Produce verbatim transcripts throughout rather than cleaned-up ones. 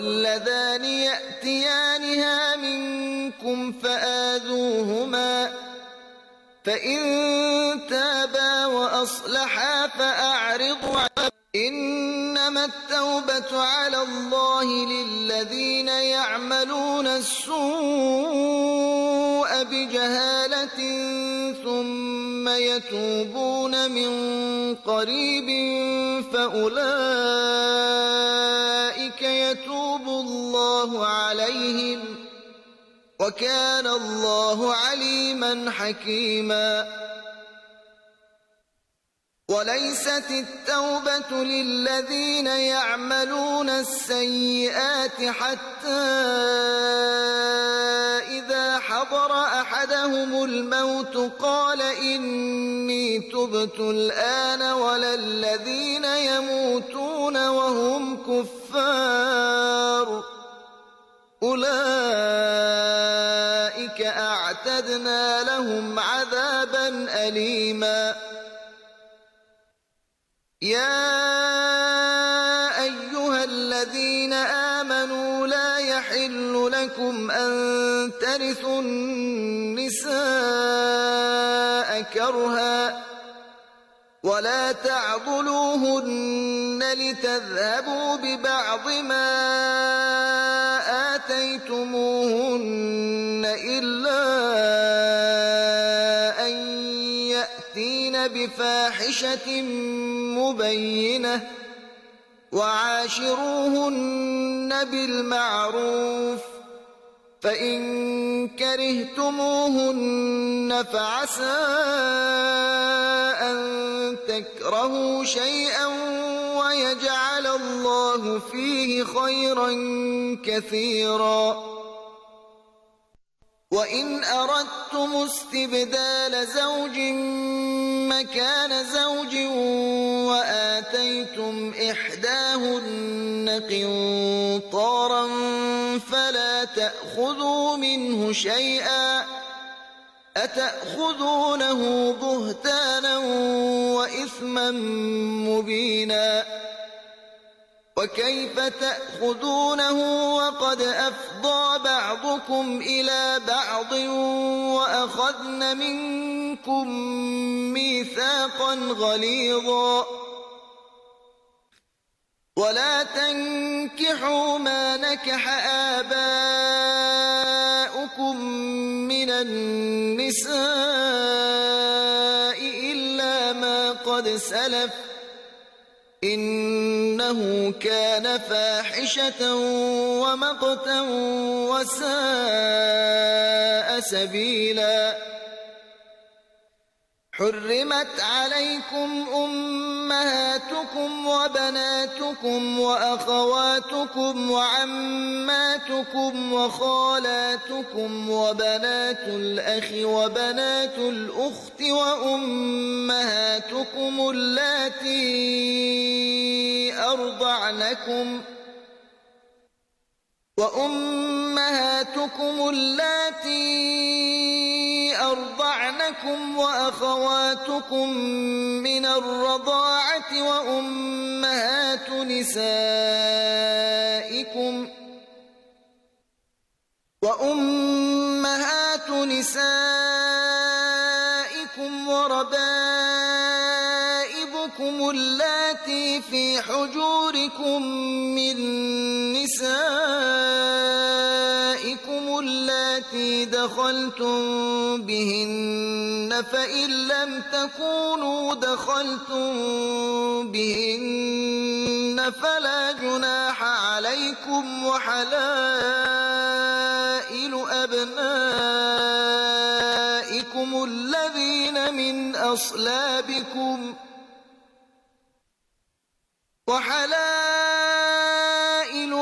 اللذان يأتيانها منكم فآذوهما فإن تابا وأصلحا فأعرضوا عنهما إنما التوبة على الله للذين يعملون السوء بجهالة ثم يتوبون من قريب فأولئك يتوب الله عليهم وكان الله عليما حكيما. وليست التوبة للذين يعملون السيئات حتى إذا حضر أحدهم الموت قال إني تبت الآن ولا الذين يموتون وهم كفار أولئك أعتدنا لهم عذابا أليما. يا أيها الذين آمنوا لا يحل لكم أن ترثوا النساء كرها ولا تعضلوهن لتذهبوا ببعض ما آتيتموهن إلا أن يأتين بفاحشة مبينة وعاشروهن بالمعروف فإن كرهتموهن فعسى أن تكرهوا شيئا ويجعل الله فيه خيرا كثيرا. وإن أردتم استبدال زوج مكان زوج وآتيتم إحداهن قنطارا فلا تأخذوا منه شيئا أتأخذونه بهتانا وإثما مبينا. وكيف تأخذونه وقد أفضى بعضكم إلى بعض وأخذن منكم ميثاقا غليظا. ولا تنكحوا ما نكح آباؤكم من النساء إلا ما قد سلف إنه كان فاحشة ومقتا وساء سبيلا. حرمت عليكم أمهاتكم وبناتكم وأخواتكم وعماتكم وخالاتكم وبنات الأخ وبنات الأخت وأمهاتكم اللاتي أرضعنكم وأمهاتكم اللاتي أرضعنكم وأخواتكم من الرضاعة وأمهات نسائكم وأمهات نسائكم وربائبكم اللاتي في حجوركم من نسائكم اللاتي دخلتم بهن فإن لم تكونوا دخلتم بهن فلا جناح عليكم وحلائل أبنائكم الذين من أصلابكم وحلائل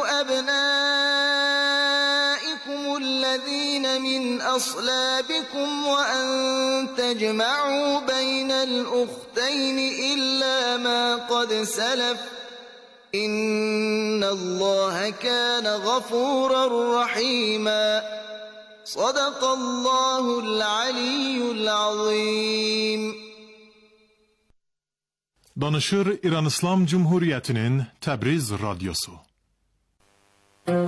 أبنائكم الذين من أصلابكم وأن تجمعوا بين الأختين إلا ما قد سلف إن الله كان غفورا رحيما. صدق الله العلي العظيم. Danışır İran İslam Cumhuriyeti'nin Tebriz Radyosu.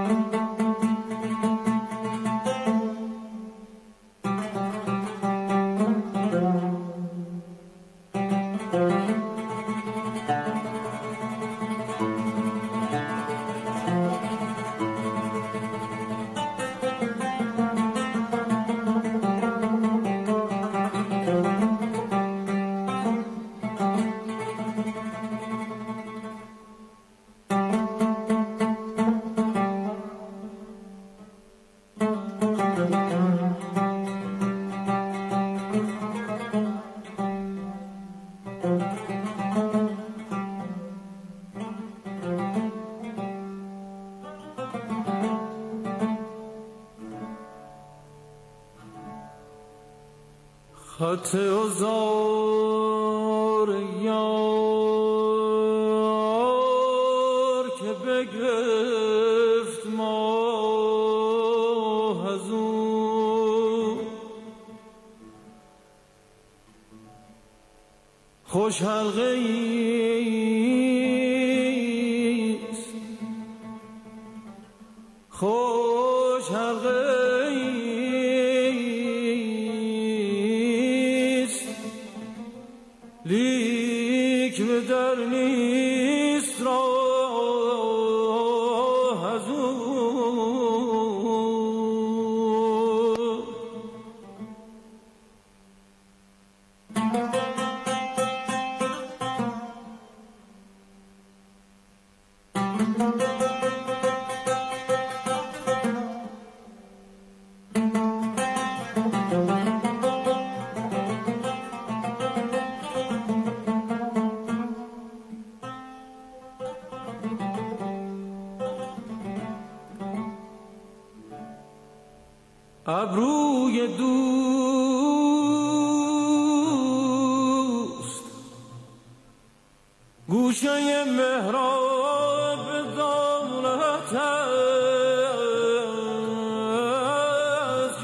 خط ازار یار که بگرفت ماه از او خوش حلقه ایست خوش حلقه لیک به در نیست راه از او ابروی دوست گوشه محراب دولت از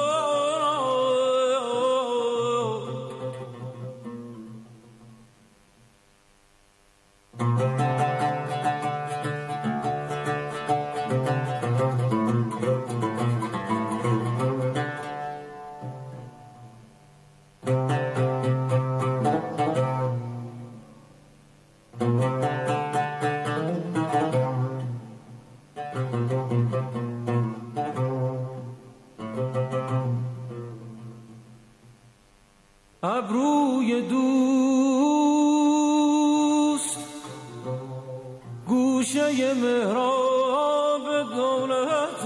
ابروی دوست گوشه محراب دولت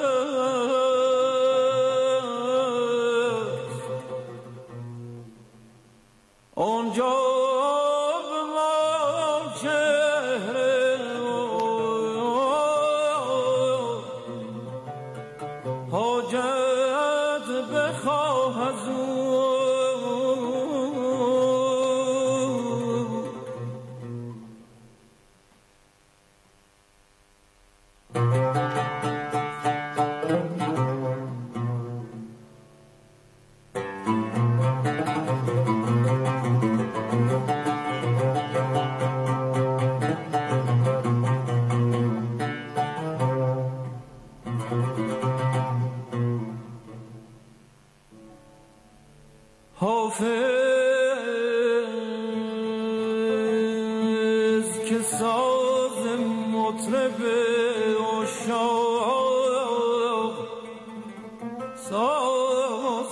است آنجا به ما چهره حاجت بخواه از او حافظ که ساز مطرب عشاق ساز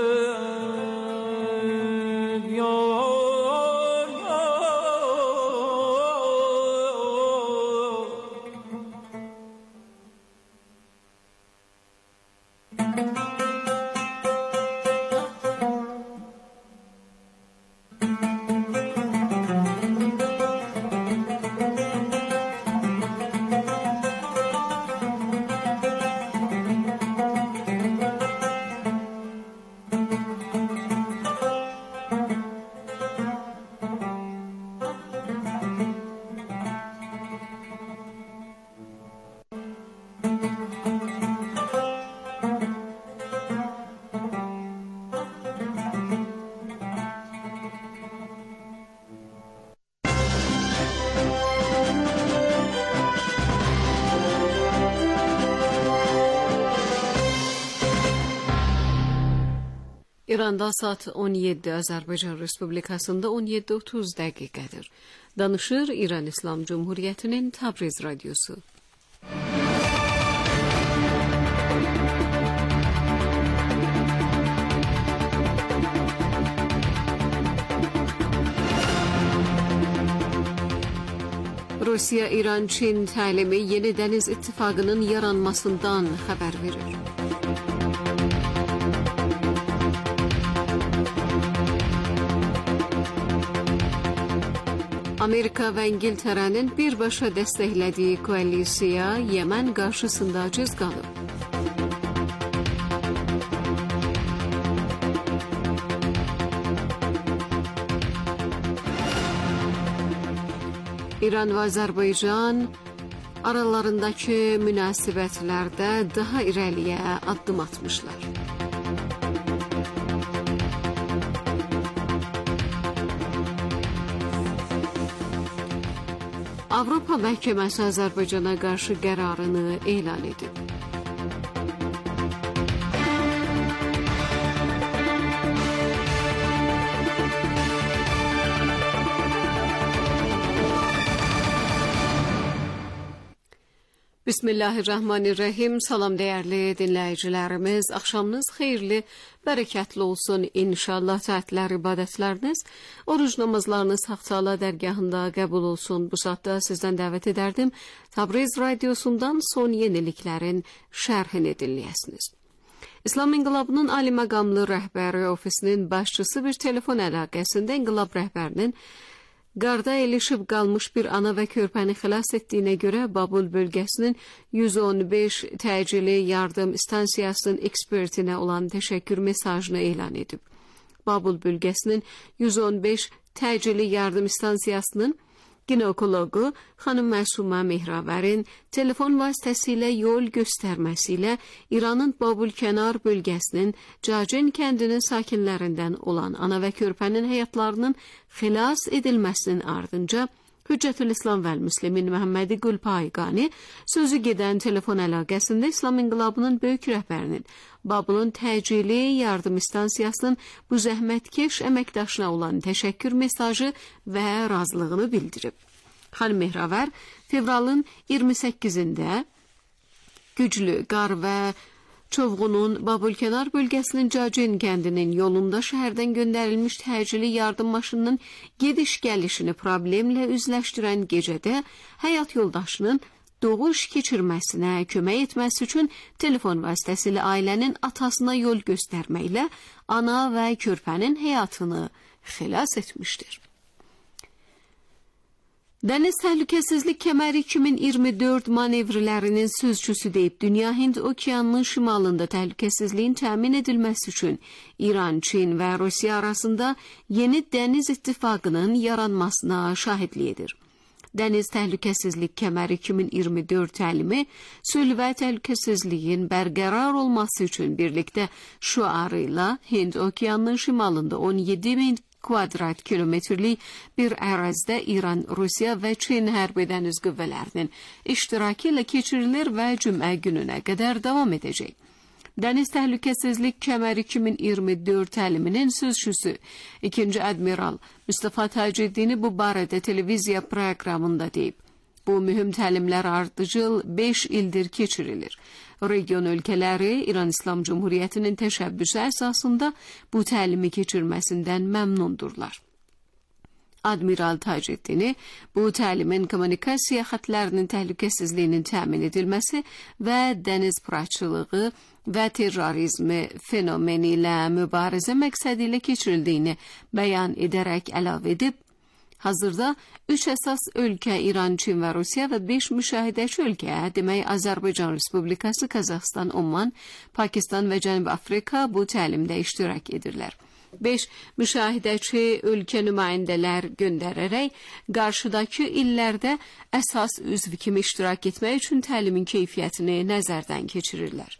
کرد یار یار İranda saat on yeddi, Azərbaycan Respublikasında on yeddi otuz dəqiqədir. Danışır İran İslam Cumhuriyyətinin Təbriz Radyosu. Rusiya-İran-Çin təlimi yeni dəniz ittifaqının yaranmasından xəbər verir. Amerika və İngiltərənin birbaşa dəstəklədiyi koalisiya Yemen qarşısında aciz qalıb. İran və Azərbaycan aralarındakı münasibətlərdə daha irəliyə addım atmışlar. Avropa Məhkəməsi Azərbaycana qarşı qərarını elan edib. Bismillahirrahmanirrahim. Salam dəyərli dinləyicilərimiz. Axşamınız xeyirli, bərəkətli olsun inşallah. Təətlər, ibadətləriniz, oruc namazlarınız Haqq-Taala dərgahında qəbul olsun. Bu saatda sizdən dəvət edərdim. Təbriz Radyosundan son yeniliklərin şərhini dinləyəsiniz. İslam İnqilabının Ali məqamlı rəhbəri ofisinin başçısı bir telefon əlaqəsində İnqilab rəhbərinin qarda ilişib qalmış bir ana və körpəni xilas etdiyinə görə Babul bölgəsinin yüz on beş təcili yardım stansiyasının ekspertinə olan təşəkkür mesajını elan edib. Babul bölgəsinin yüz on beş təcili yardım stansiyasının ginekologu xanım Məsumə Mehravərin telefon vasitəsilə yol göstərməsilə İranın Babul kənar bölgəsinin Cacin kəndinin sakinlərindən olan ana və körpənin həyatlarının xilas edilməsinin ardınca Hüccətül İslam vəl Müslimin Məhəmmədi Gülpayqani sözü gedən telefon əlaqəsində İslam İnqilabının böyük rəhbərinin Babulun təcili yardım stansiyasının bu zəhmətkeş əməkdaşına olan təşəkkür mesajı və razılığını bildirib. Xanım Mehravər fevralın iyirmi səkkizində güclü qar və Çovğunun Babulkənar bölgəsinin Cacin kəndinin yolunda şəhərdən göndərilmiş təcili yardım maşınının gediş-gəlişini problemlə üzləşdirən gecədə həyat yoldaşının doğuş keçirməsinə kömək etməsi üçün telefon vasitəsilə ailənin atasına yol göstərməklə ana və körpənin həyatını xilas etmişdir. Dəniz Təhlükəsizlik Kəməri iki min iyirmi dörd manevrlərinin sözcüsü deyib, Dünya Hind okeanının şimalında təhlükəsizliyin təmin edilməsi üçün İran, Çin və Rusiya arasında yeni dəniz ittifaqının yaranmasına şahidlik edir. Dəniz Təhlükəsizlik Kəməri iki min iyirmi dörd təlimi sülh və təhlükəsizliyin bərqərar olması üçün birlikdə şüarıyla Hind okeanının şimalında on yeddi min kvadrat kilometrlik bir ərazidə İran, Rusiya və Çin hərbi dəniz qüvvələrinin iştirakı ilə keçirilir və cümə gününə qədər davam edəcək. Dəniz Təhlükəsizlik Kəməri iki min iyirmi dörd təliminin sözçüsü ikinci Admiral Mustafa Taceddini bu barədə televiziya proqramında deyib. Bu mühüm təlimlər ardıcıl beş ildir keçirilir. Region ölkələri İran İslam Cumhuriyyətinin təşəbbüsü əsasında bu təlimi keçirməsindən məmnundurlar. Admiral Taceddini bu təlimin kommunikasiya xətlərinin təhlükəsizliyinin təmin edilməsi və dəniz pıraçılığı və terrorizmi fenomeni ilə mübarizə məqsədi ilə keçirildiyini bəyan edərək əlavə edib, hazırda üç əsas ölkə İran, Çin və Rusiya və beş müşahidəçi ölkə, demək Azərbaycan Respublikası, Qazaxstan, Oman, Pakistan və Cənubi Afrika bu təlimdə iştirak edirlər. beş müşahidəçi ölkə nümayəndələr göndərərək qarşıdakı illərdə əsas üzv kimi iştirak etmək üçün təlimin keyfiyyətini nəzərdən keçirirlər.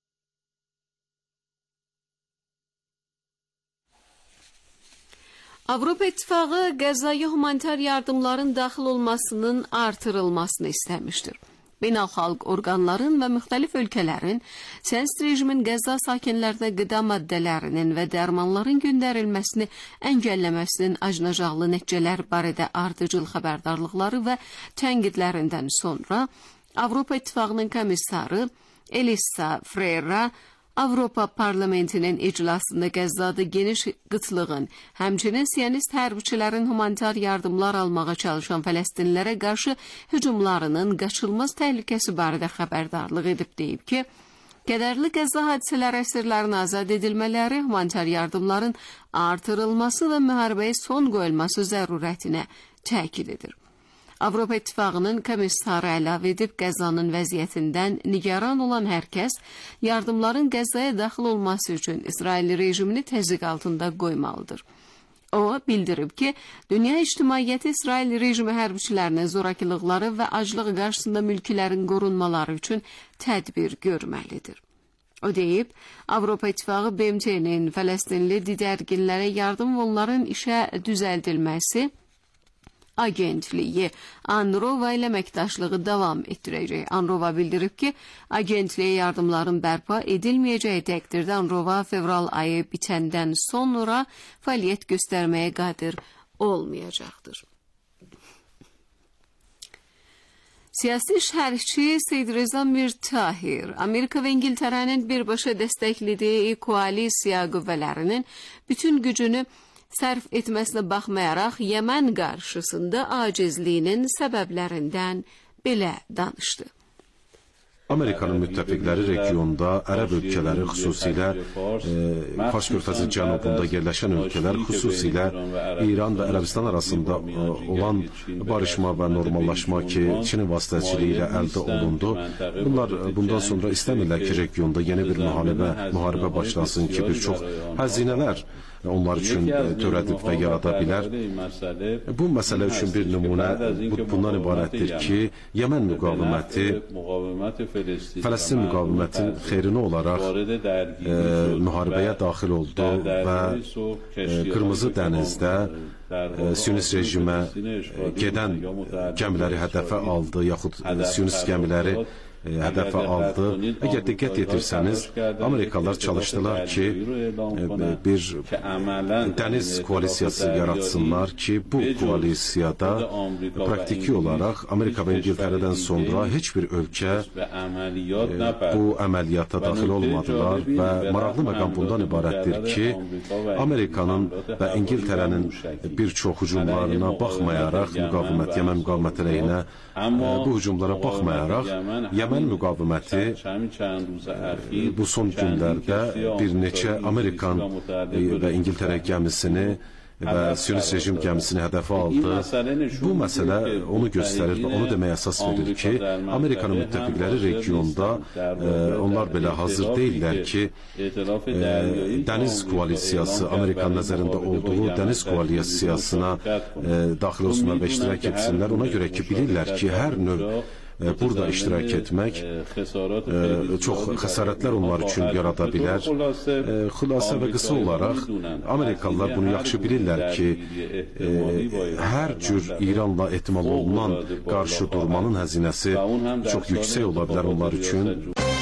Avropa İttifaqı Qəzzaya humanitar yardımların daxil olmasının artırılmasını istəmişdir. beynəlxalq orqanların və müxtəlif ölkələrin siyasət rejimin Qəzza sakinlərinə qida maddələrinin və dərmanların göndərilməsini əngəlləməsinin acınacaqlı nəticələr barədə ardıcıl xəbərdarlıqları və tənqidlərindən sonra Avropa İttifaqının komissarı Elisa Ferreira Avropa Parlamentinin iclasında Qəzzada geniş qıtlığın, həmçinin siyonist hərbiçilərin humanitar yardımlar almağa çalışan Fələstinlilərə qarşı hücumlarının qaçılmaz təhlükəsi barədə xəbərdarlıq edib deyib ki, kədərli Qəzza hadisələri əsirlərin azad edilmələri, humanitar yardımların artırılması və müharibəyə son qoyulması zərurətinə təkid edir. Avropa İttifaqının komissarı əlavə edib Qəzzanın vəziyyətindən nigaran olan hər kəs yardımların Qəzzaya daxil olması üçün İsrail rejimini təzyiq altında qoymalıdır. O bildirib ki, dünya ictimaiyyəti İsrail rejimi hərbiçilərinin zorakılıqları və aclığı qarşısında mülkilərin qorunmaları üçün tədbir görməlidir. O deyib, Avropa İttifaqı B M T-nin Fələstinli didərginlərə yardım və onların işə düzəldilməsi agentliyi Anrova ilə əməkdaşlığı davam etdirəcək. Anrova bildirib ki, agentliyə yardımların bərpa edilməyəcəyi təqdirdə Anrova fevral ayı bitəndən sonra fəaliyyət göstərməyə qadir olmayacaqdır. Siyasi şərhçi Seyyid Reza Mirtahir, Amerika və İngiltərənin birbaşa dəstəklədiyi koalisiya qüvvələrinin bütün gücünü sərf etməsinə baxmayaraq Yəmən qarşısında acizliyinin səbəblərindən belə danışdı. Amerikanın müttəfiqləri regionda ərəb ölkələri, xüsusilə e, Fars körfəzi cənubunda yerləşən ölkələr, xüsusilə İran və Ərəbistan arasında e, olan barışma və normallaşma ki, Çinin vasitəçiliyi ilə əldə olundu. Bunlar bundan sonra istəmirlər ki, regionda yeni bir müharibə, müharibə başlasın ki, bir çox həzinələr onlar üçün törədib və yarada bilər. Bu məsələ üçün bir nümunə bundan ibarətdir ki, Yəmən müqaviməti Fələstin müqavimətin xeyrinə olaraq e, müharibəyə daxil oldu və e, Qırmızı dənizdə e, Siyonist rejimə e, gedən gəmiləri hədəfə aldı, yaxud e, Siyonist gəmiləri hədəfə aldı. Əgər diqqət yetirsəniz, Amerikalılar çalışdılar ki, bir dəniz koalisiyası yaratsınlar ki, bu koalisiyada praktiki olaraq Amerika və İngiltərədən sonra heç bir ölkə bu əməliyyata daxil olmadılar və maraqlı məqam bundan ibarətdir ki, Amerikanın və İngiltərənin bir çox hücumlarına baxmayaraq, müqavimət, Yəmən müqaviməti əleyhinə bu hücumlara baxmayaraq, Yəmən müqaviməti bu son günlərdə bir neçə Amerikan və İngiltərə gəmisini və Siyonist rejim gəmisini hədəfə aldı. Bu məsələ onu göstərir və onu deməyə əsas verir ki, Amerikanın müttəfiqləri regionda e, onlar belə hazır deyirlər ki, e, dəniz koalisiyası, Amerikanın nəzərində olduğu dəniz koalisiyasına e, daxil olsunlar və iştirak etsinlər. Ona görə ki, bilirlər ki, hər növ burada iştirak etmək e, çox xəsarətlər onlar üçün yarada bilər. E, xülasə və qısa olaraq Amerikalılar bunu yaxşı bilirlər ki, e, hər cür İranla ehtimal olunan qarşı durmanın həzinəsi çox yüksək ola bilər onlar üçün.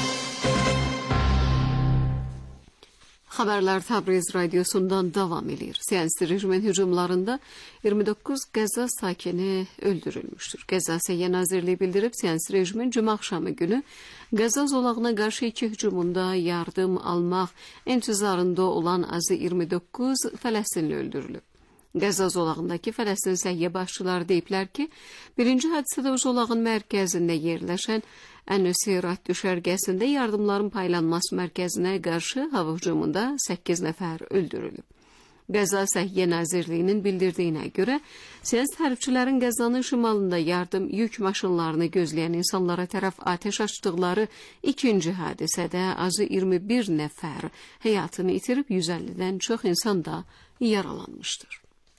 Xəbərlər Təbriz radiosundan davam edir. Siyonist rejimin hücumlarında iyirmi doqquz Qəzza sakini öldürülmüşdür. Qəzza Səhiyyə Nazirliyi bildirib, siyonist rejimin cümə axşamı günü Qəzza zolağına qarşı iki hücumunda yardım almaq intizarında olan azı iyirmi doqquz Fələstinli öldürülüb. Qəzza zolağındakı Fələstin səhiyyə başçıları deyiblər ki, birinci hadisədə o zolağın mərkəzində yerləşən Ən-Nuseyrat düşərgəsində yardımların paylanması mərkəzinə qarşı hava hücumunda səkkiz nəfər öldürülüb. Qəzza Səhiyyə Nazirliyinin bildirdiyinə görə, siyonist hərbçilərin Qəzzanın şimalında yardım yük maşınlarını gözləyən insanlara tərəf atəş açdıqları ikinci hadisədə azı iyirmi bir nəfər həyatını itirib, yüz əllidən çox insan da yaralanmışdır.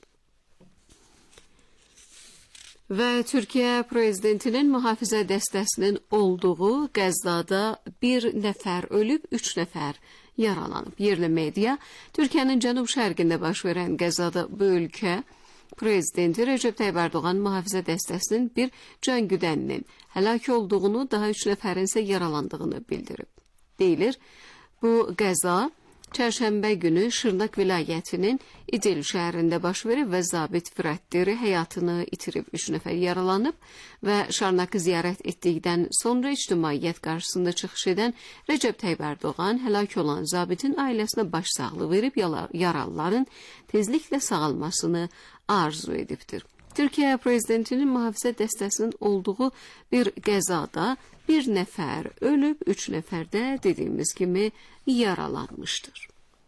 Və Türkiyə prezidentinin mühafizə dəstəsinin olduğu Qəzzada bir nəfər ölüb, üç nəfər yaralanıb. Yerli media Türkiyənin cənub şərqində baş verən Qəzzada bu ölkə Prezidenti Recep Tayyip Erdoğan mühafizə dəstəsinin bir can güdəninin həlak olduğunu, daha üç nəfərin isə yaralandığını bildirib. Deyilir, bu qəza Çərşənbə günü Şırnaq vilayətinin İdil şəhərində baş verib və zabit Firəddiri həyatını itirib, üç nəfər yaralanıb və Şırnaqı ziyarət etdikdən sonra ictimaiyyət qarşısında çıxış edən Recep Tayyip Erdoğan həlak olan zabitin ailəsinə başsağlığı verib yaralıların tezliklə sağalmasını arzu edibdir. Türkiyə prezidentinin mühafizə dəstəsinin olduğu bir qəzada bir nəfər ölüb, üç nəfər də dediyimiz kimi yaralanmışdır.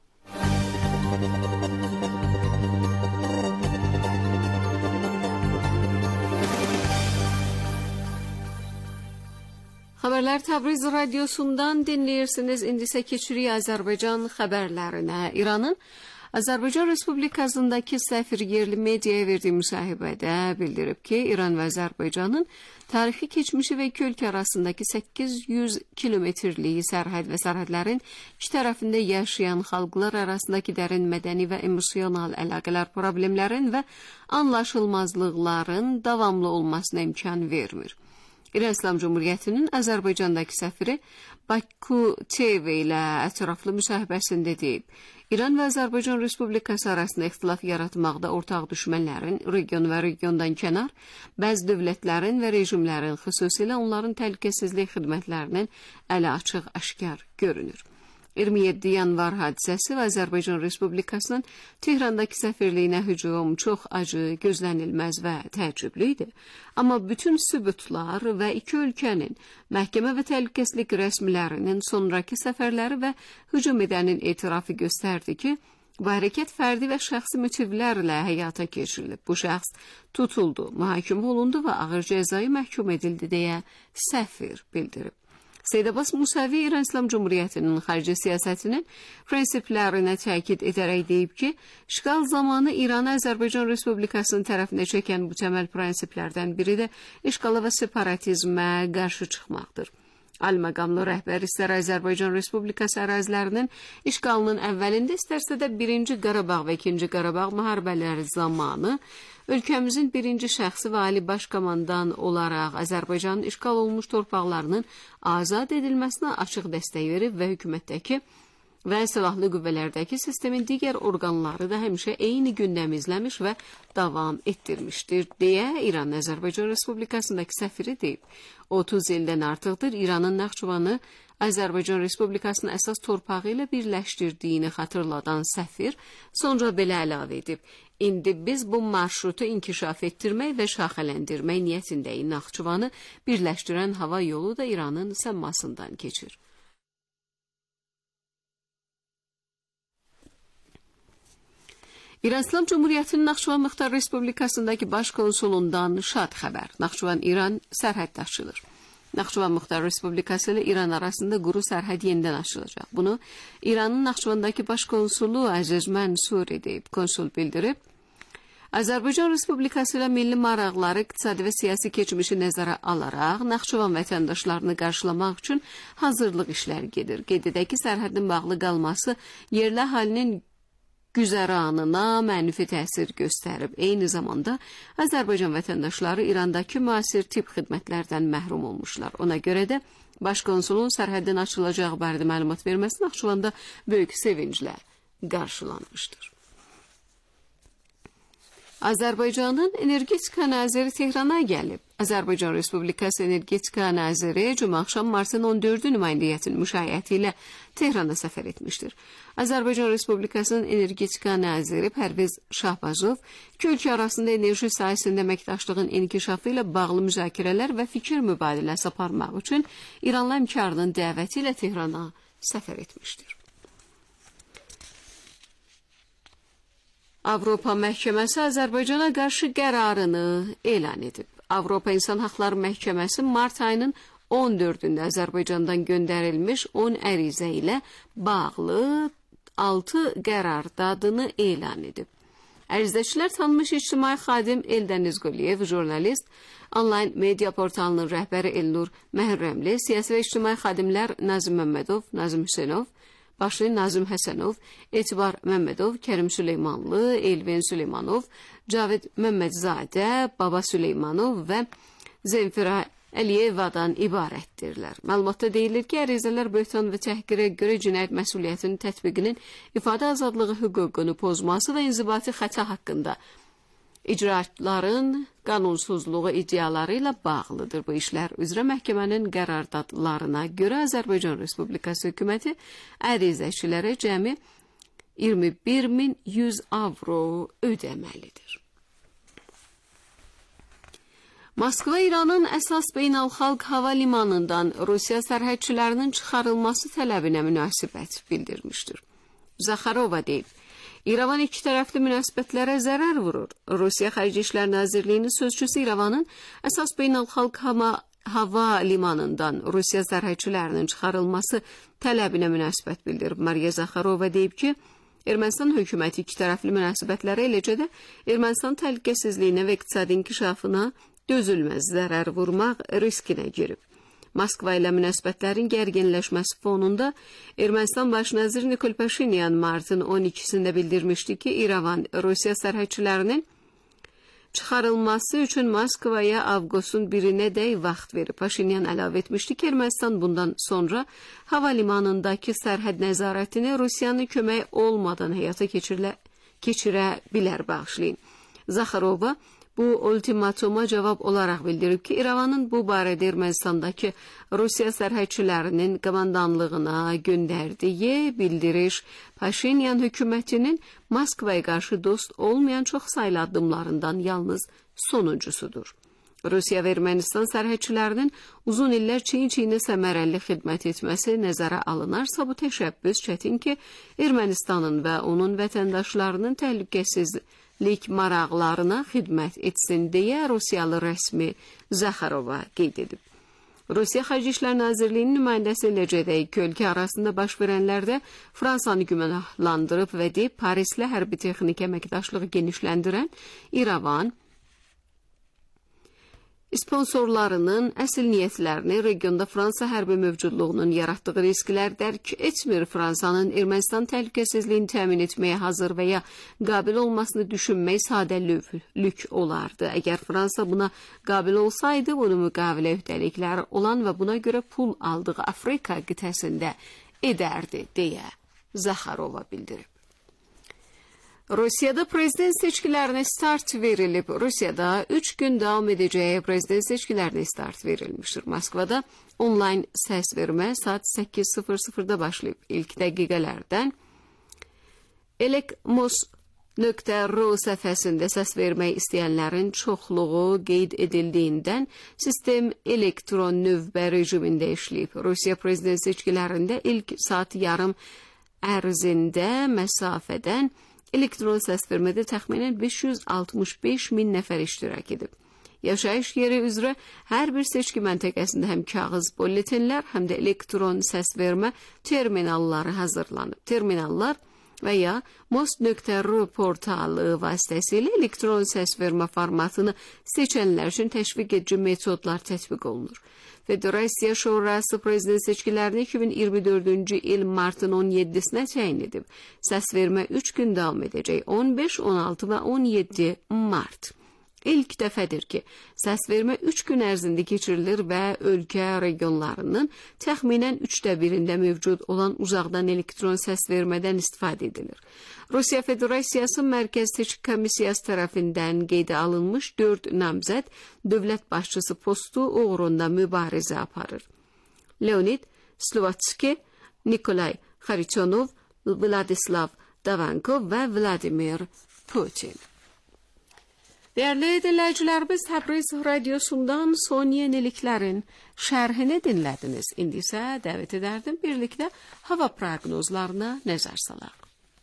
Xəbərlər Təbriz radiosundan dinləyirsiniz. İndi isə keçirik Azərbaycan xəbərlərinə. İranın Azərbaycan Respublikasındakı səfir yerli mediaya verdiyi müsahibədə bildirib ki, İran və Azərbaycanın tarixi keçmişi və iki ölkə arasındakı səkkiz yüz kilometrlik sərhəd və sərhədlərin iki tərəfində yaşayan xalqlar arasındakı dərin mədəni və emosional əlaqələr problemlərin və anlaşılmazlıqların davamlı olmasına imkan vermir. İran İslam Cumhuriyyətinin Azərbaycandakı səfiri Baku T V ilə ətraflı müsahibəsində deyib, İran və Azərbaycan Respublikası arasında ixtilaf yaratmaqda ortaq düşmənlərin, region və regiondan kənar, bəzi dövlətlərin və rejimlərin, xüsusilə onların təhlükəsizlik xidmətlərinin ələ açıq aşkar görünür. iyirmi yeddi yanvar hadisəsi və Azərbaycan Respublikasının Tehrandakı səfirliyinə hücum çox acı, gözlənilməz və təəccüblü idi. Amma bütün sübutlar və iki ölkənin məhkəmə və təhlükəsizlik rəsmilərinin sonraki səfərləri və hücum edənin etirafı göstərdi ki, bu hərəkət fərdi və şəxsi motivlərlə həyata keçirilib. Bu şəxs tutuldu, mühakimə olundu və ağır cəzaya məhkum edildi deyə səfir bildirib. Seyid Abbas Musavi İran İslam Cumhuriyyətinin xarici siyasətinin prinsiplərinə təkid edərək deyib ki, işğal zamanı İranı Azərbaycan Respublikasının tərəfinə çəkən bu təməl prinsiplərdən biri də işğala və separatizmə qarşı çıxmaqdır. Ali məqamlı rəhbər istər Azərbaycan Respublikası ərazilərinin işğalının əvvəlində, istərsə də birinci Qarabağ və ikinci Qarabağ müharibələri zamanı ölkəmizin birinci şəxsi və ali başkomandan olaraq Azərbaycanın işğal olmuş torpaqlarının azad edilməsinə açıq dəstək verib və hökumətdəki və silahlı qüvvələrdəki sistemin digər orqanları da həmişə eyni gündəm izləmiş və davam etdirmişdir, deyə İran Azərbaycan Respublikasındakı səfiri deyib. otuz ildən artıqdır İranın Naxçıvanı Azərbaycan Respublikasının əsas torpağı ilə birləşdirdiyini xatırladan səfir sonra belə əlavə edib. İndi biz bu marşrutu inkişaf etdirmək və şaxələndirmək niyyətindəyik. Naxçıvanı birləşdirən hava yolu da İranın səmasından keçir. İran İslam Cumhuriyyətinin Naxçıvan Muxtar Respublikasındakı baş konsulundan şad xəbər. Naxçıvan İran sərhəddə açılır. Naxçıvan Muxtar Respublikası ilə İran arasında quru sərhəd yenidən açılacaq. Bunu İranın Naxçıvandakı baş konsulu Əziz Mənsuri deyib. Konsul bildirib, Azərbaycan Respublikası ilə milli maraqları, iqtisadi və siyasi keçmişi nəzərə alaraq Naxçıvan vətəndaşlarını qarşılamaq üçün hazırlıq işləri gedir. Qeyd edək ki, sərhədin bağlı qalması yerli əhalinin güzəranına mənfi təsir göstərib. Eyni zamanda Azərbaycan vətəndaşları İrandakı müasir tip xidmətlərdən məhrum olmuşlar. Ona görə də baş konsulun sərhədin açılacağı barədə məlumat verməsi Naxçıvanda böyük sevinclə qarşılanmışdır. Azərbaycanın energetika naziri Tehrana gəlib. Azərbaycan Respublikası Energetika Naziri cümə axşam Marsın on dördü nümayəndəyyətinin müşayiəti ilə Tehrana səfər etmişdir. Azərbaycan Respublikasının Energetika Naziri Pərviz Şahbazov, iki ölkə arasında enerji sahəsində əməkdaşlığın inkişafı ilə bağlı müzakirələr və fikir mübadiləsi aparmaq üçün İranlı həmkarının dəvəti ilə Tehrana səfər etmişdir. Avropa Məhkəməsi Azərbaycana qarşı qərarını elan edib. Avropa İnsan Haqları Məhkəməsi mart ayının on dördündə Azərbaycandan göndərilmiş on ərizə ilə bağlı altı qərar dadını elan edib. Ərizəçilər tanınmış ictimai xadim Eldəniz Quliyev, jurnalist, onlayn media portalının rəhbəri Elnur Məhərrəmli, siyasi və ictimai xadimlər Nazım Məmmədov, Nazım Hüseynov, başı Nazim Həsənov, Etibar Məmmədov, Kərim Süleymanlı, Elvin Süleymanov, Cavid Məmmədzadə, Baba Süleymanov və Zemfira Əliyevadan ibarətdirlər. Məlumatda deyilir ki, ərizələr böhtan və təhqirə görə cinayət məsuliyyətinin tətbiqinin ifadə azadlığı hüququnu pozması və inzibati xəta haqqında icraatların qanunsuzluğu iddiaları ilə bağlıdır. Bu işlər üzrə məhkəmənin qərardadlarına görə Azərbaycan Respublikası hökuməti ərizəçilərə cəmi iyirmi bir min yüz avro ödəməlidir. Moskva İranın əsas beynəlxalq hava limanından Rusiya sərhədçilərinin çıxarılması tələbinə münasibət bildirmişdir. Zakharova deyib, İrəvan iki tərəfli münasibətlərə zərər vurur. Rusiya Xarici İşlər Nazirliyinin sözçüsü İrəvanın əsas beynəlxalq hava, hava limanından Rusiya sərhədçilərinin çıxarılması tələbinə münasibət bildirib. Mariya Zakharova deyib ki, Ermənistan hökuməti iki tərəfli münasibətlərə, eləcə də Ermənistan təhlükəsizliyinə və iqtisadi inkişafına dözülməz zərər vurmaq riskinə girib. Moskva ilə münasibətlərin gərginləşməsi fonunda Ermənistan baş naziri Nikol Paşinyan martın on ikisində bildirmişdi ki, İrəvan Rusiya sərhədçilərinin çıxarılması üçün Moskvaya avqustun birinə dək vaxt verib. Paşinyan əlavə etmişdi ki, Ermənistan bundan sonra hava limanındakı sərhəd nəzarətini Rusiyanın kömək olmadan həyata keçirə, keçirə bilər, bağışlayın. Zakharova bu ultimatuma cavab olaraq bildirib ki, İrəvanın bu barədə Ermənistandakı Rusiya sərhədçilərinin komandanlığına göndərdiyi bildiriş Paşinyan hökumətinin Moskvaya qarşı dost olmayan çox saylı addımlarından yalnız sonuncusudur. Rusiya və Ermənistan sərhədçilərinin uzun illər çiyin-çiyinə səmərəli xidmət etməsi nəzərə alınarsa, bu təşəbbüs çətin ki, Ermənistanın və onun vətəndaşlarının təhlükəsizlik maraqlarına xidmət etsin deyə Rusiyalı rəsmi Zakharova qeyd edib. Rusiya Xarici İşlər Nazirliyinin nümayəndəsi eləcə də iki ölkə arasında baş verənlərdə Fransanı günahlandırıb və deyib, Parislə hərbi texniki əməkdaşlığı genişləndirən İrəvan sponsorlarının əsl niyyətlərini regionda Fransa hərbi mövcudluğunun yaratdığı risklər dərk etmir. Fransanın Ermənistan təhlükəsizliyini təmin etməyə hazır və ya qabil olmasını düşünmək sadəlövlük olardı. Əgər Fransa buna qabil olsaydı, bunu müqavilə öhdəlikləri olan və buna görə pul aldığı Afrika qitəsində edərdi, deyə Zakharova bildirib. Rusiyada prezident seçkilərinə start verilib. Rusiyada üç gün davam edəcəyi prezident seçkilərinə start verilmişdir. Moskvada onlayn səs vermə saat səkkiz sıfır sıfırda başlayıb. İlk dəqiqələrdən elekmos nöqtə ru səhifəsində səs vermək istəyənlərin çoxluğu qeyd edildiyindən sistem elektron növbə rejimində işləyib. Rusiya prezident seçkilərində ilk saat yarım ərzində məsafədən elektron səs vermədə təxminən beş yüz altmış beş min nəfər iştirak edib. Yaşayış yeri üzrə hər bir seçki məntəqəsində həm kağız bulletinlər, həm də elektron səs vermə terminalları hazırlanıb. Terminallar və ya most nöqtə ru portalı vasitəsilə elektron səs vermə formatını seçənlər üçün təşviq edici metodlar tətbiq olunur. Federasiya Şurası prezident seçkilərini iki min iyirmi dördüncü il martın on yeddisinə təyin edib. Səs vermə üç gün davam edəcək. on beş, on altı və on yeddi mart. İlk dəfədir ki, səs vermə üç gün ərzində keçirilir və ölkə regionlarının təxminən üçdə birində mövcud olan uzaqdan elektron səs vermədən istifadə edilir. Rusiya Federasiyası Mərkəz Seçki Komissiyası tərəfindən qeydə alınmış dörd namzəd dövlət başçısı postu uğrunda mübarizə aparır. Leonid Slovatski, Nikolay Xaritonov, Vladislav Davankov və Vladimir Putin. Değerli dinləyicilərimiz, Təbriz radiosundan son yeniliklərin şərhini dinlədiniz. İndi isə dəvət edərdim birlikdə hava proqnozlarına nəzər salaq.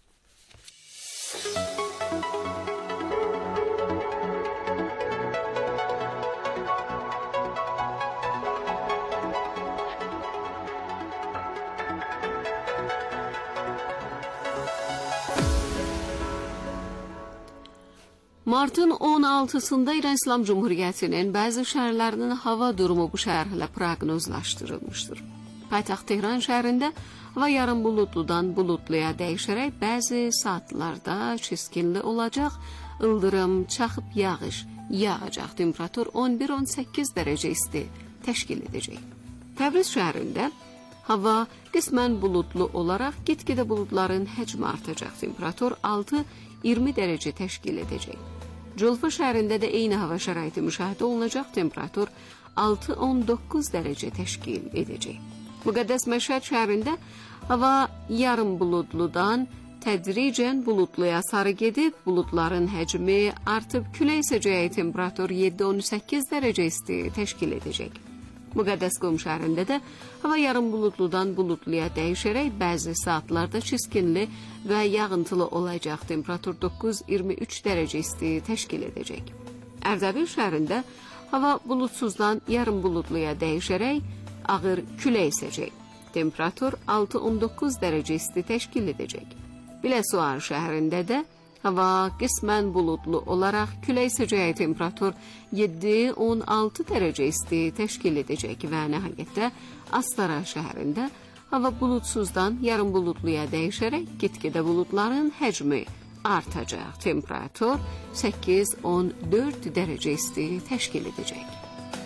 Martın on altısında İran İslam Cumhuriyyətinin bəzi şəhərlərinin hava durumu bu şərhlə proqnozlaşdırılmışdır. Paytaxt Tehran şəhərində hava yarım buludludan buludluya dəyişərək bəzi saatlarda çiskinli olacaq, ildırım, çaxıb yağış yağacaq. Temperatur on bir on səkkiz dərəcə isti təşkil edəcək. Təbriz şəhərində hava qismən buludlu olaraq get-gedə buludların həcmi artacaq. Temperatur altı iyirmi dərəcə təşkil edəcək. Culfa şəhərində də eyni hava şəraiti müşahidə olunacaq. Temperatur altı on doqquz dərəcə təşkil edəcək. Müqəddəs Məşhəd şəhərində hava yarım buludludan tədricən buludluya sarı gedib, buludların həcmi artıb, külək əsəcəyi. Temperatur yeddi on səkkiz dərəcə isti təşkil edəcək. Müqəddəs Qum şəhərində də hava yarım buludludan buludluya dəyişərək bəzi saatlarda çiskinli və yağıntılı olacaq. Temperatur doqquz iyirmi üç dərəcə isti təşkil edəcək. Ərdəbil şəhərində hava buludsuzdan yarım buludluya dəyişərək ağır külək əsəcək. Temperatur altı on doqquz dərəcə isti təşkil edəcək. Biləsuvar şəhərində də hava qismən buludlu olaraq külək əsəcəyi. Temperatur yeddi on altı dərəcə isti təşkil edəcək və nəhayətdə Astara şəhərində hava buludsuzdan yarım buludluya dəyişərək get-gedə buludların həcmi artacaq. Temperatur səkkiz on dörd dərəcə isti təşkil edəcək.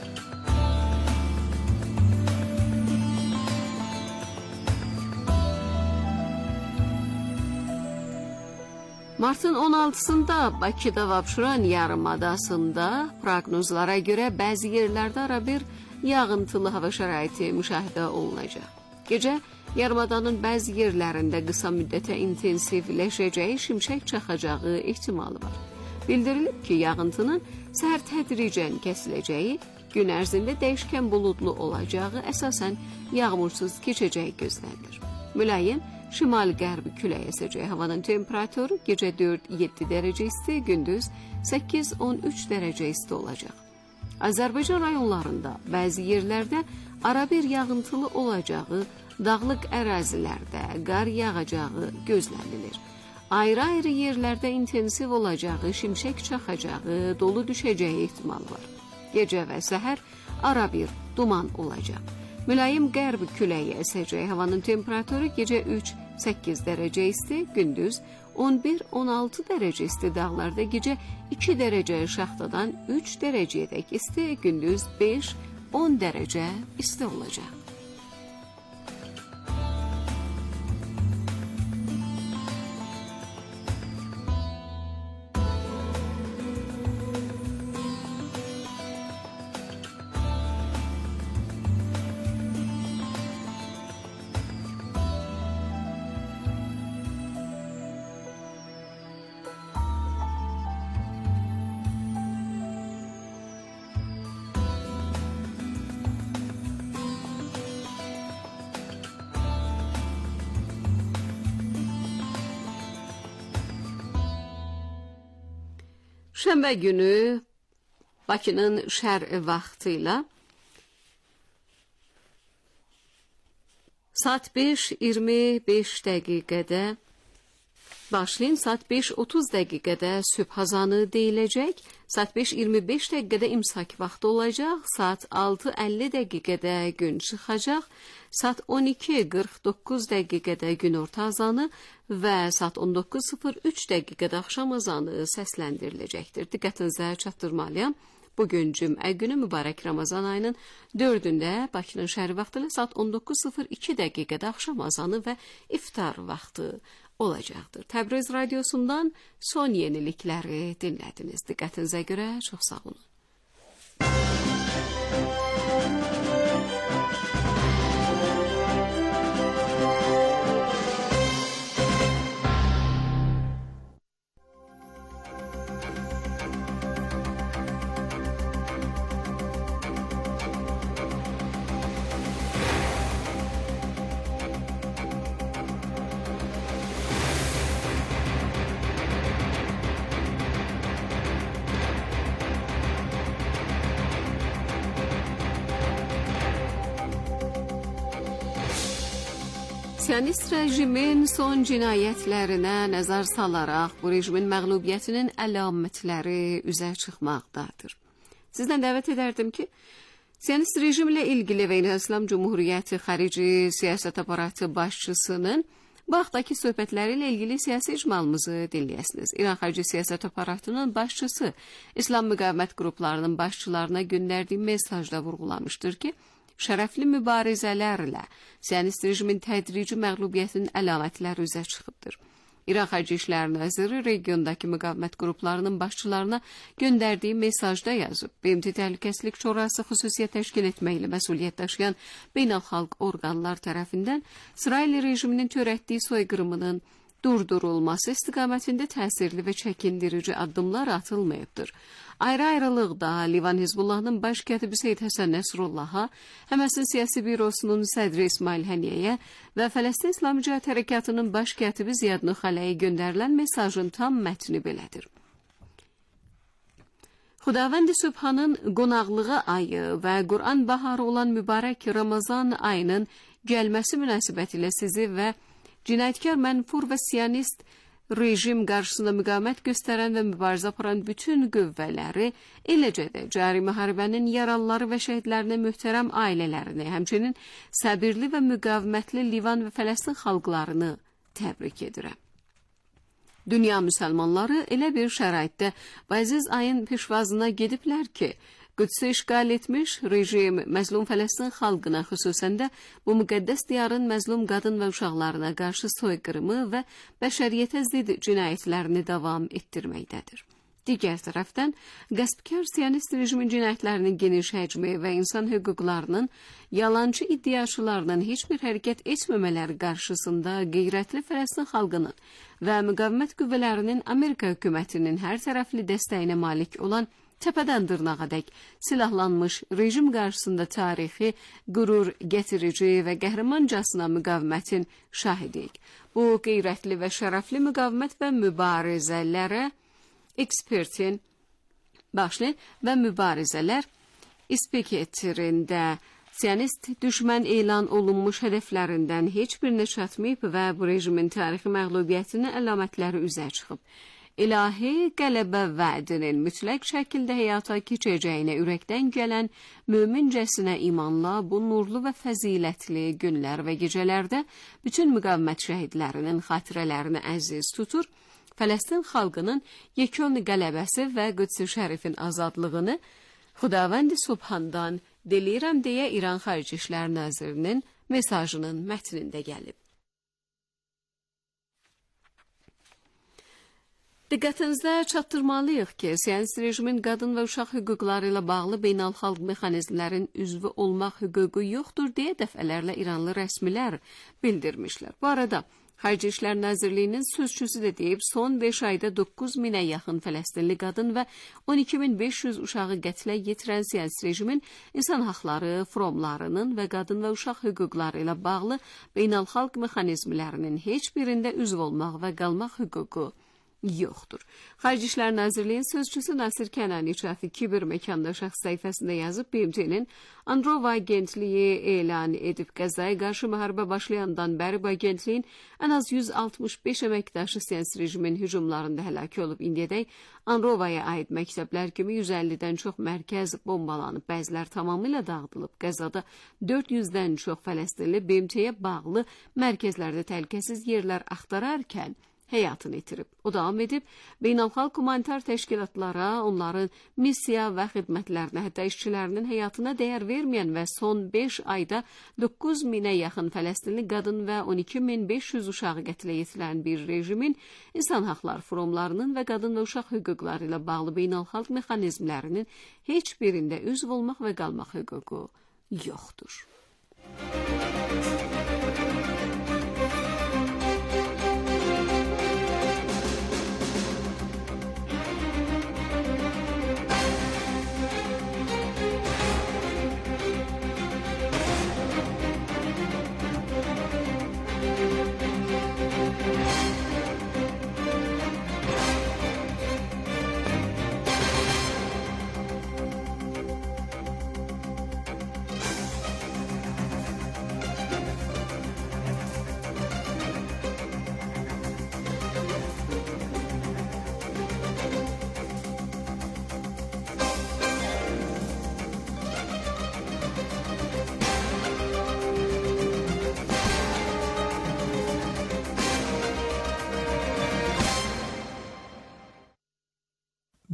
Martın on altısında Bakıda və Abşeron yarımadasında proqnozlara görə bəzi yerlərdə ara bir yağıntılı hava şəraiti müşahidə olunacaq. Gecə yarımadanın bəzi yerlərində qısa müddətə intensivləşəcəyi, şimşək çaxacağı ehtimalı var. Bildirilib ki, yağıntının səhər tədricən kəsiləcəyi, gün ərzində dəyişkən buludlu olacağı, əsasən yağmursuz keçəcəyi gözlənilir. Mülayim şimal-qərbi külək əsəcək. Havanın temperaturu gecə dörd yeddi dərəcə isti, gündüz səkkiz on üç dərəcə isti olacaq. Azərbaycan rayonlarında bəzi yerlərdə arabir yağıntılı olacağı, dağlıq ərazilərdə qar yağacağı gözlənilir. Ayrı-ayrı yerlərdə intensiv olacağı, şimşək çaxacağı, dolu düşəcəyi ehtimal var. Gecə və səhər arabir duman olacaq. Mülayim qərb küləyi əsəcək. Havanın temperaturu gecə üç səkkiz dərəcə isti, gündüz on bir on altı dərəcə isti, dağlarda gecə iki dərəcə, şaxtadan üç dərəcəyədək isti, gündüz beş on dərəcə isti olacaq. Şənbə günü Bakının şərq vaxtı ilə saat beş iyirmi beş dəqiqədə başlayın, saat beş otuz dəqiqədə sübh azanı deyiləcək, saat beş iyirmi beş dəqiqədə imsak vaxtı olacaq, saat altı əlli dəqiqədə gün çıxacaq, saat on iki qırx doqquz dəqiqədə gün orta azanı və saat on doqquz sıfır üç dəqiqədə axşam azanı səsləndiriləcəkdir. Diqqətinizə çatdırmalıyam. Bugün cümə günü mübarək Ramazan ayının dördündə Bakının şəhəri vaxtı ilə saat on doqquz sıfır iki dəqiqədə axşam azanı və iftar vaxtı olacaqdır. Təbriz radiosundan son yenilikləri dinlədiniz. Diqqətinizə görə çox sağ olun. Siyonist rejimin son cinayətlərinə nəzər salaraq bu rejimin məğlubiyyətinin əlamətləri üzə çıxmaqdadır. Sizdən dəvət edərdim ki, Siyonist rejimlə ilgili və İslam Cumhuriyyəti xarici siyasət aparatı başçısının bu haqdakı söhbətləri ilə ilgili siyasi icmalımızı dinləyəsiniz. İran xarici siyasət aparatının başçısı İslam müqavimət qruplarının başçılarına göndərdiyi mesajda vurğulamışdır ki, şərəfli mübarizələrlə siyonist rejimin tədrici məğlubiyyətinin əlamətləri üzə çıxıbdır. İran Xarici İşlər Naziri regiondakı müqavimət qruplarının başçılarına göndərdiyi mesajda yazıb, B M T Təhlükəsizlik Şurası xüsusiyyət təşkil etməklə məsuliyyət daşıyan beynəlxalq orqanlar tərəfindən İsrail rejiminin törətdiyi soyqırımının durdurulması istiqamətində təsirli və çəkindirici addımlar atılmayıbdır. Ayrı-ayrılıqda Livan Hizbullahının baş katibi Seyyid Həsən Nəsrullaha, Həməsin siyasi bürosunun sədri İsmail Həniyəyə və Fələstin İslam Cəhət Hərəkatının baş katibi Ziyad Nüxələyə göndərilən mesajın tam mətni belədir. Xudavənd Sübhanın qonaqlığı ayı və Quran baharı olan mübarək Ramazan ayının gəlməsi münasibətilə sizi və cinayətkar, mənfur və siyonist rejim qarşısında müqavimət göstərən və mübarizə aparan bütün qüvvələri, eləcə də cari müharibənin yaralıları və şəhidlərini möhtərəm ailələrini, həmçinin səbirli və müqavimətli Livan və Fələstin xalqlarını təbrik edirəm. Dünya müsəlmanları elə bir şəraitdə Bayziz ayın pişvazına gediblər ki, Qüdsə işğal etmiş rejim məzlum Fələstin xalqına, xüsusən də bu müqəddəs diyarın məzlum qadın və uşaqlarına qarşı soyqırımı və bəşəriyyətə zidd cinayətlərini davam etdirməkdədir. Digər tərəfdən, qəsbkar siyonist rejimin cinayətlərinin geniş həcmi və insan hüquqlarının yalançı iddiaçılarının heç bir hərəkət etməmələri qarşısında qeyrətli Fələstin xalqının və müqavimət qüvvələrinin Amerika hökumətinin hər tərəfli dəstəyinə malik olan təpədən dırnağadək silahlanmış rejim qarşısında tarixi, qürur getirici və qəhrəmancasına müqavimətin şahidiyik. Bu qeyrətli və şərəfli müqavimət və mübarizələrə ekspertin başlı və mübarizələr ispiketirində siyonist düşmən elan olunmuş hədəflərindən heç birinə çatmayıb və bu rejimin tarixi məğlubiyyətinin əlamətləri üzə çıxıb. İlahi qələbə vədinin mütləq şəkildə həyata keçəcəyinə ürəkdən gələn mömincəsinə imanla bu nurlu və fəzilətli günlər və gecələrdə bütün müqavimət şəhidlərinin xatirələrini əziz tutur, Fələstin xalqının yekun qələbəsi və Qüds-i Şərifin azadlığını Xudavənd Subhandan diləyirəm deyə İran Xarici İşlər Nazirinin mesajının mətnində gəlib. Diqqətinizdə çatdırmalıyıq ki, siyonist rejimin qadın və uşaq hüquqları ilə bağlı beynəlxalq mexanizmlərin üzvü olmaq hüququ yoxdur deyə dəfələrlə İranlı rəsmilər bildirmişlər. Bu arada, Xarici İşlər Nazirliyinin sözçüsü də deyib, son beş ayda doqquz minə yaxın Fələstinli qadın və on iki min beş yüz uşağı qətlə yetirən siyonist rejimin insan haqları forumlarının və qadın və uşaq hüquqları ilə bağlı beynəlxalq mexanizmlərinin heç birində üzv olmaq və qalmaq hüququ yoxdur. Xarici İşlər Nazirliyinin sözçüsü Nasir Kənani Çafi Kibir məkanda şəxs səhifəsində yazıb, B M T-nin Androva agentliyi elan edib qəzaya qarşı müharibə başlayandan bəri bu agentliyin ən az yüz altmış beş əməkdaşı siyonist rejimin hücumlarında həlak olub. İndiyədək Androvaya aid məktəblər kimi yüz əllidən çox mərkəz bombalanıb, bəzilər tamamilə dağıdılıb. Qəzada dörd yüzdən çox Fələstinli B M T-yə bağlı mərkəzlərdə təhlükəsiz yerlər axtararkən həyatını itirib. O davam edib, beynəlxalq humanitar təşkilatlara, onların missiya və xidmətlərinə, hətta işçilərinin həyatına dəyər verməyən və son beş ayda doqquz minə yaxın Fələstinli qadın və on iki min beş yüz uşağı qətlə yetirilən bir rejimin insan haqlar forumlarının və qadın və uşaq hüquqları ilə bağlı beynəlxalq mexanizmlərinin heç birində üzv olmaq və qalmaq hüququ yoxdur.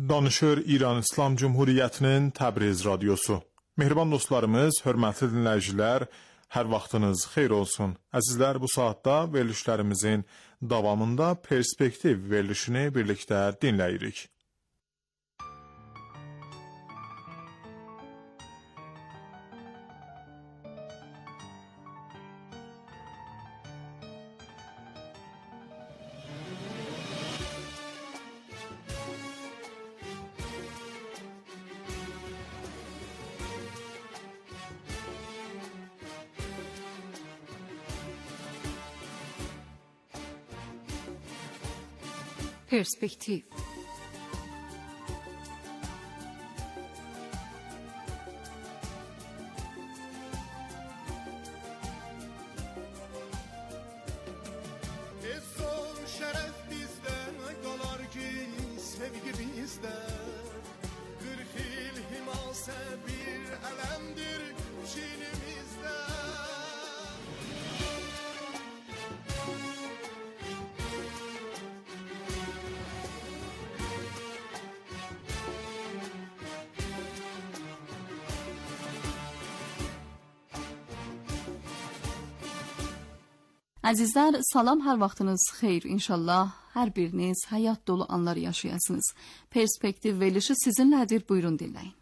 Danışır İran İslam Cumhuriyyətinin Təbriz radiosu. Mehriban dostlarımız, hörmətli dinləyicilər, hər vaxtınız xeyir olsun. Əzizlər, bu saatda verilişlərimizin davamında Perspektiv verilişini birlikdə dinləyirik. Perspektiv. Əzizlər, salam, hər vaxtınız xeyir. İnşallah hər biriniz həyat dolu anlar yaşayasınız. Perspektiv verilişi sizinlədir. Buyurun dinləyin.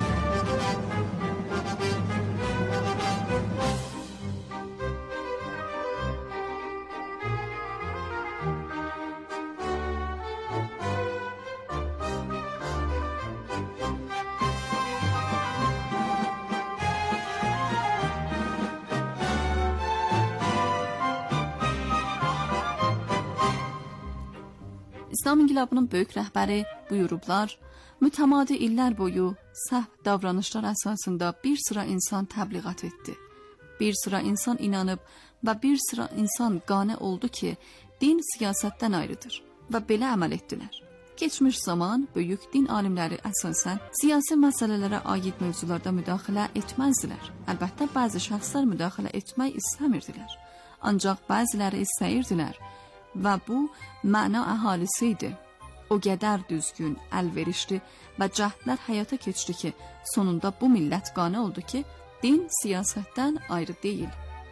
İslam İnqilabının böyük rəhbəri buyurublar, mütəmadi illər boyu səhv davranışlar əsasında bir sıra insan təbliğat etdi. Bir sıra insan inanıb və bir sıra insan qane oldu ki, din siyasətdən ayrıdır və belə əməl etdilər. Keçmiş zaman böyük din alimləri əsasən siyasi məsələlərə aid mövzularda müdaxilə etməzdilər. Əlbəttə, bəzi şəxslər müdaxilə etmək istəmirdilər. Ancaq bəziləri istəyirdilər. Və bu, məna əhalisi idi. O qədər düzgün, əlverişli və cəhdlər həyata keçdi ki, sonunda bu millət qane oldu ki, din siyasətdən ayrı deyil.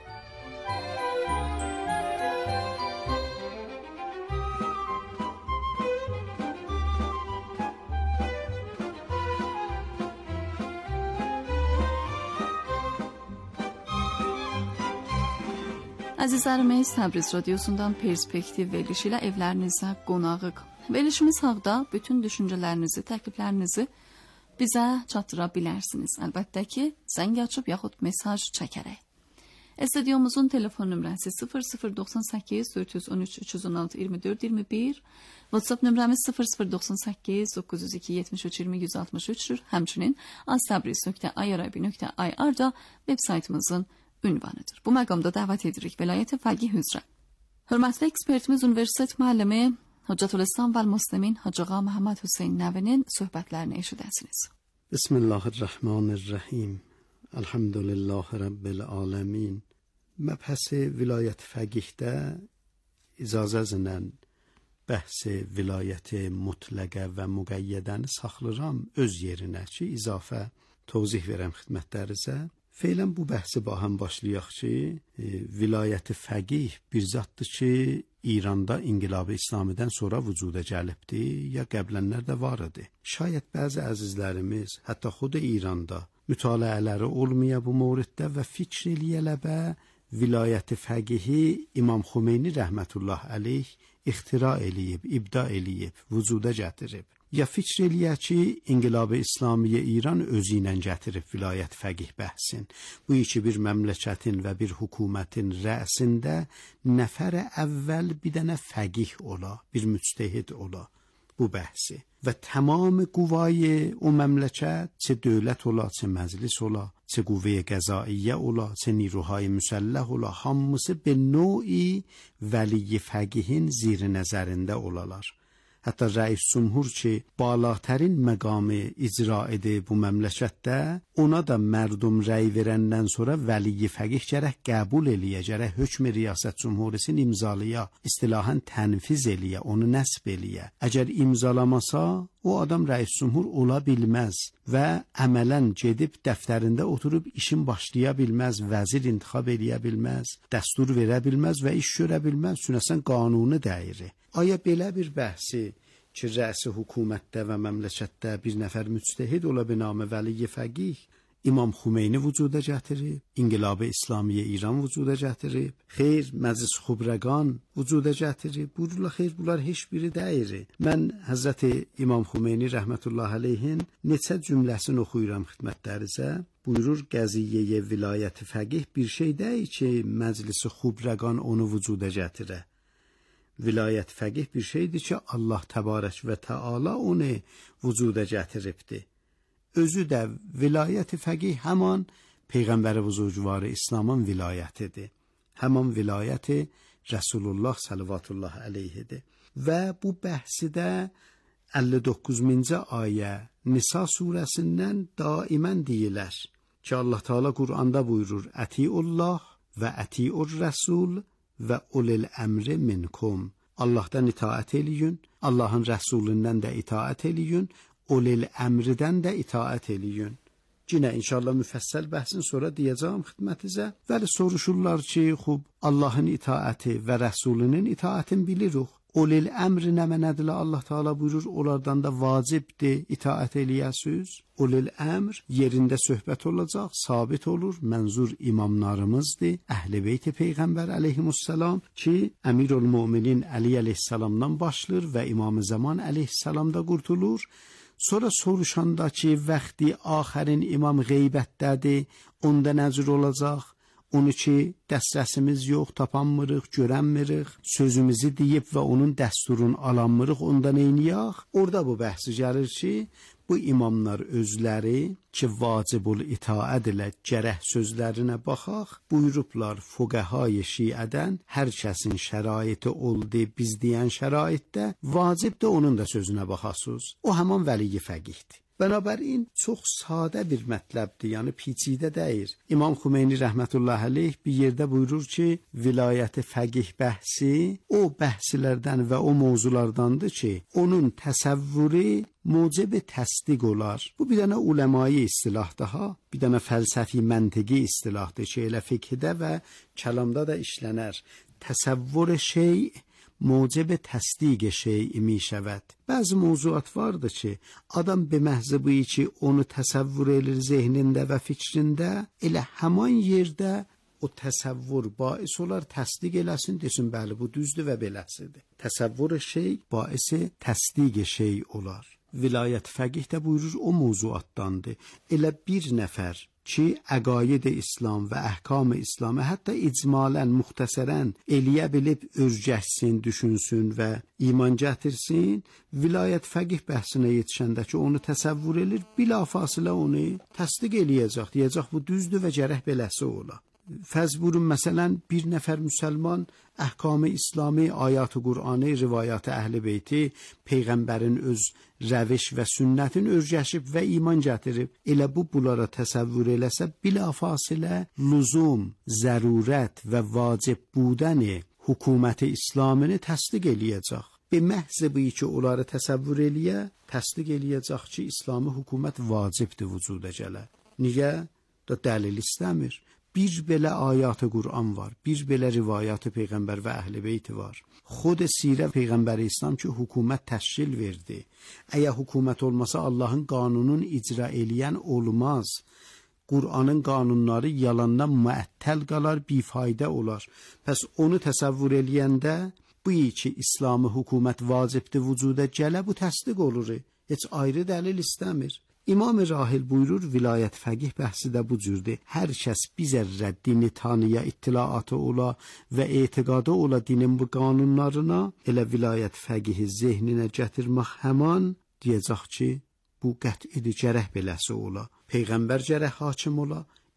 Əzizlərimiz, Təbriz radiosundan Perspektiv verilişi ilə evlərinizə qonağıq. Verilişimiz haqda bütün düşüncələrinizi, təkliflərinizi bizə çatdıra bilərsiniz. Əlbəttə ki, zəng açıb yaxud mesaj çəkərək. Stüdyomuzun telefon nömrəsi sıfır sıfır doxsan səkkiz dörd yüz on üç üç yüz on altı iyirmi dörd iyirmi bir, WhatsApp nömrəmiz sıfır sıfır doxsan səkkiz doqquz yüz iki yetmiş üç iyirmi yüz altmış üçdür. Həmçinin aztabriz nöqtə i r b nöqtə i r da veb saytımızın ünvanıdır. Bu məqamda dəvət edirik Vilayət-i Fəqih üzrə. Hörmətli ekspertimiz Universitet müəllimi Hüccətülislam və Müslimin Hacı Ağa Məhəmməd Hüseyn Nəvinin söhbətlərini eşidəsiniz. Bismillahirrahmanirrahim. Elhamdülillahi Rabbil alemin. Məbhəs Vilayət-i Fəqihdə icazəzlə bəhs vilayət mutləqə və müqəyyədəni saxlayıram öz yerinə ki, izafə tövzih verəm xidmətlərinizə. Feylən bu bəhsi ba həm başlayaq ki, e, vilayət-i fəqih bir zatdır ki, İranda İnqilab-ı İslamidən sonra vücuda gəlibdir, ya qəblənlər də var idi. Şayət bəzi əzizlərimiz, hətta xud İranda mütaliələri olmaya bu mövriddə və fikr eləyələbə vilayət-i fəqihi İmam Xümeyni rəhmətullah əleyh ixtira eləyib, ibda eləyib, vücuda gətirib. Ya fikr eləyək ki, İnqilab-ı İslamiyyə İran özü ilə gətirib vilayət fəqih bəhsin. Bu iki bir məmləkətin və bir hökumətin rəsində nəfərə əvvəl bir dənə fəqih ola, bir müctəhid ola bu bəhsi. Və tamam quvayı o məmləkət, çə dövlət ola, çə məclis ola, çə quvvəyə qəzaiyyə ola, çə niruhay müsəlləh ola, hamısı be növi vəli fəqihin zir nəzərində olalar. Hətta rəis cümhur ki, balatarin məqamı icra edir bu məmləkətdə, ona da mərdum rəy verəndən sonra vəli fəqih gərək qəbul eləyə, gərək hökm riyasət cümhurisin imzalaya, istilahən tənfiz eləyə, onu nəsb eləyə. Əgər imzalamasa, o adam rəis cümhur ola bilməz və əmələn gedib dəftərində oturub işin başlaya bilməz, vəzir intikhab eləyə bilməz, dəstur verə bilməz və iş görə bilməz. Çünki qanunu dəyir. Aya belə bir bəhsi ki, rəis hökumətdə və məmləkətdə bir nəfər müctəhid ola binamə vəli fəqih İmam Xümeyni vücuda gətirib, İnqilab-ı İslamiyyə İran vücuda gətirib, xeyr, məclis xubrəqan vücuda gətirib, buyururlar, xeyr, bunlar heç biri deyir. Mən Həzrəti İmam Xümeyni rəhmətullah əleyhin neçə cümləsini oxuyuram xidmətlərinizə. Buyurur, qəziyyə vilayət fəqih bir şey deyil ki, məclis xubrəqan onu vücuda gətirə. Vilayət fəqih bir şeydir ki, Allah təbarək və təala onu vücuda gətiribdir. Özü də vilayət fəqih həman Peyğəmbər buzurgvarı İslamın vilayətidir. Həman vilayəti Rəsulullah sallallahu əleyhidir. Və bu bəhsidə əlli doqquzuncu ayə Nisa surəsindən daimən deyilər ki, Allah Teala Qur'anda buyurur, Ətiullah və ətiur rəsul və ulil əmri minkum. Allahdan itaət eləyin, Allahın rəsulündən də itaət eləyin, ulil əmridən də itaət eləyin. Yenə inşallah müfəssəl bəhsin sonra deyəcəm xidmətinizə. Vəli soruşurlar ki, xub Allahın itaəti və rəsulünün itaətini bilirik. Ulil əmri nə mənədilə Allah Teala buyurur, onlardan da vacibdir itaət eləyəsiz. Ulil əmr yerində söhbət olacaq, sabit olur. Mənzur imamlarımızdır. Əhl-i Beyt Peyğəmbər əleyhissalam ki, Əmirül Möminin Əli əleyhissalamdan başlayır və İmam-ı Zaman əleyhissalam da qurtulur. Sonra soruşanda ki, vaxtı axərin imam qeybətdədir, onda nəcür olacaq? Onu ki, dəstəsimiz yox, tapanmırıq, görənmirik, sözümüzü deyib və onun dəsturunu alanmırıq, onda neyniyək? Orada bu bəhsi gəlir ki, bu imamlar özləri ki, vacibul itaət ilə gərək sözlərinə baxaq, buyurublar fuqəhai şiədən, hər kəsin şəraiti oldu, biz deyən şəraitdə, vacib də onun da sözünə baxasız. O həman vəli fəqihdir. Bənabərin çox sadə bir mətləbdir, yəni piçidə deyir. İmam Xümeyni rəhmətullah əleyh bir yerdə buyurur ki, vilayət fəqih bəhsi o bəhslərdən və o mövzulardandır ki, onun təsəvvürü mucib təsdiq olar. Bu bir dənə uləmai istilahdır ha, bir dənə fəlsəfi məntiqi istilahdır ki, elə fiqhdə və kəlamda da işlənər. Təsəvvür şey موجب تصدیق شیء می شود. بعض موضوعات vardır ki, adam به محض بویی ki onu təsəvvür edir zehnində və fikrində, elə həman yerdə o təsəvvür bais olar, təsdiq eləsin, desin, bəli, bu düzdür və beləsidir. Təsəvvür şey baisi təsdiq şey olar. Vilayət fəqih də buyurur, o mövzuatdandır. Elə bir nəfər ki, əqaid İslam və əhkam İslamı hətta icmalən, muxtəsərən eləyə bilib örgəşsin, düşünsün və iman gətirsin, vilayət fəqih bəhsinə yetişəndə ki, onu təsəvvür edir, bilafasilə onu təsdiq eləyəcək, deyəcək, bu düzdür və gərək beləsi ola. Fəz buyurun, məsələn, bir nəfər müsəlman əhkam-ı İslami, ayat-ı Qur'anı, rivayat-ı Əhl-i Beyti, Peyğəmbərin öz rəviş və sünnətin örgəşib və iman gətirib, elə bu bunlara təsəvvür eləsə, bilafasilə lüzum, zərurət və vacib budəni hökuməti İslamını təsdiq eləyəcək. Be məhz bu ki, onları təsəvvür eləyə, təsdiq eləyəcək ki, İslami hökumət vacibdir vücuda gələ. Niyə? Da dəlil istəmir. Bir belə ayat-ı Qur'an var, bir belə rivayat-ı Peyğəmbər və Əhl-i Beyt var. Xud sirə Peyğəmbər-i İslam ki, hökumət təşkil verdi. Əgər hökumət olmasa Allahın qanunun icra eləyən olmaz. Qur'anın qanunları yalandan müəttəl qalar, bifaydə olar. Pəs onu təsəvvür eləyəndə, bu ki, İslami hökumət vacibdir vücuda gələ, bu təsdiq olur. Heç ayrı dəlil istəmir. İmam Rahil buyurur, vilayət fəqih bəhsi də bu cürdür. Hər kəs bizərrə dini tanıya, ittilaatı ola və etiqadı ola dinin bu qanunlarına, elə vilayət fəqihi zehninə gətirmək həman, deyəcək ki, bu qət'idir, gərək beləsi ola. Peyğəmbər gərək hakim ola,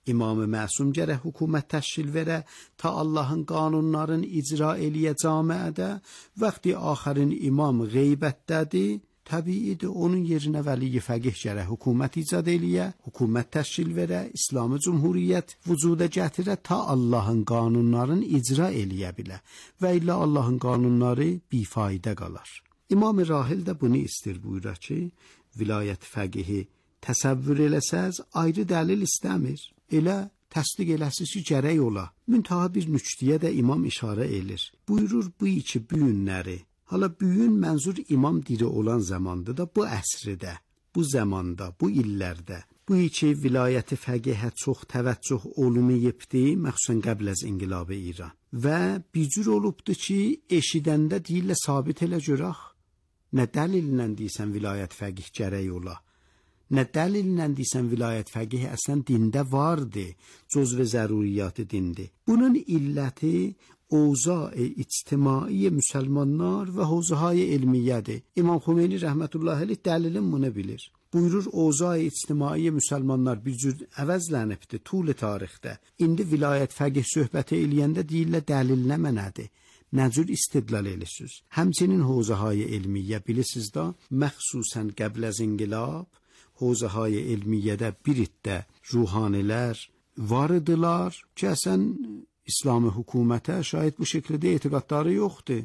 İmam Məsum gərək hökumət təşkil verə ta Allahın qanunlarını icra eləyə camiədə. Vaxtı axırın imam qeybətdədir, təbiidir onun yerinə vəli fəqih gərək hökumət icad eləyə, hökumət təşkil verə, İslami Cumhuriyyət vücuda gətirə ta Allahın qanunlarını icra eləyə bilə. Və illə Allahın qanunları bifaydə qalar. İmam Rahil də bunu istir buyurur ki, vilayət fəqihi təsəvvür eləsəz ayrı dəlil istəmir. Elə təsdiq eləsiz ki, gərək ola. Müntaha bir nüktəyə də imam işarə edir. Buyurur bu iki büyünləri. Hala büyün mənzur imam diri olan zamandır da bu əsrdə, bu zamanda, bu illərdə. Bu iki vilayəti fəqihə çox təvəccüh olunmayıbdı, məxsusən qəbl az inqilabı İran. Və bir cür olubdu ki, eşidəndə deyirlə sabit elə görək. Nə dəlillə deyirsən vilayət fəqih gərək ola? Nə dəlillə deyirsən vilayət fəqih əslən dində vardı, cüzv-i zəruriyyatı dindi. Bunun illəti اوضاع اجتماعی müsəlmanlar və hozahaya elmiyyədir. İmam Xomeyni rəhmətullahi aleyh dəlilin bunu bilir. Buyurur, اوضاع اجتماعی müsəlmanlar bir cür əvəzlənibdir tul tarixdə. İndi vilayət fəqih söhbəti eləyəndə deyirlər dəlil nə mənədir? Nə cür istidlal eləsiz? Həmçinin hozahaya elmiyyə bilirsiniz də, məxsusən qəbl az inqilab, hozahaya elmiyyədə bir iddə ruhanilər var idilar ki, əsən İslami hükümete şayet bu şekilde etiqadları yoxdur.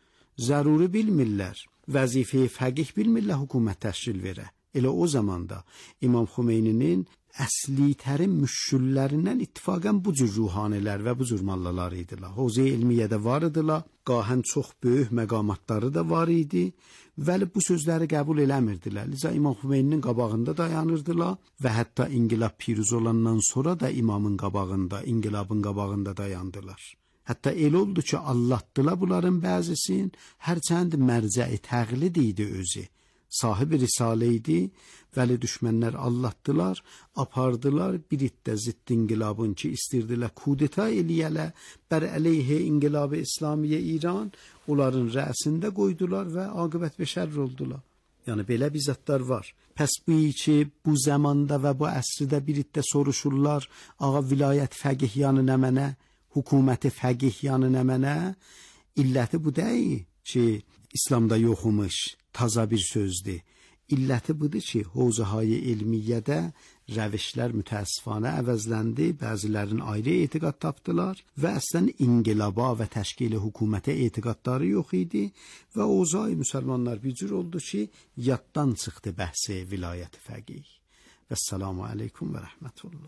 Zəruri bilmirlər. Vəzifəyi fəqih bilmirlər hükümet təşkil verə. Elə o zamanda İmam Xomeyninin əsli tərin müşküllərindən ittifaqən bu cür ruhanilər və bu cür mallalar idilər. Hozə elmiyyədə var idilər, qahən çox böyük məqamatları da var idi, vəli bu sözləri qəbul eləmirdilər. Liza İmam Xomeyninin qabağında dayanırdılar və hətta inqilab piruz olandan sonra da imamın qabağında, inqilabın qabağında dayandılar. Hətta el oldu ki, allatdılar bunların bəzisin, hərçənd mərcəi təqlid idi özü. Sahibi risalə idi, vəli düşmənlər allatdılar, apardılar, bir iddə zidd inqilabın ki, istirdilər kudeta eləyələ, bər əleyhə inqilab-ı İslamiyyə İran, onların rəsində qoydular və aqibət beşər oldular. Yəni, belə bizzatlar var. Pəs bu ki, bu zamanda və bu əsrdə bir iddə soruşurlar, ağa vilayət fəqih yanı nə mənə, hökuməti fəqih yanı nə mənə, illəti bu deyil ki, İslamda yoxumuş, taza bir sözdür. İlləti budur ki, hozahaya elmiyyədə rəvişlər mütəəssifanə əvəzləndi, bəzilərin ayrı etiqad tapdılar və əslən inqilaba və təşkili hökumətə etiqadları yox idi və hozahaya müsəlmanlar bir cür oldu ki, yaddan çıxdı bəhsi vilayət fəqih. Vəssalamu aleykum və rəhmətullah.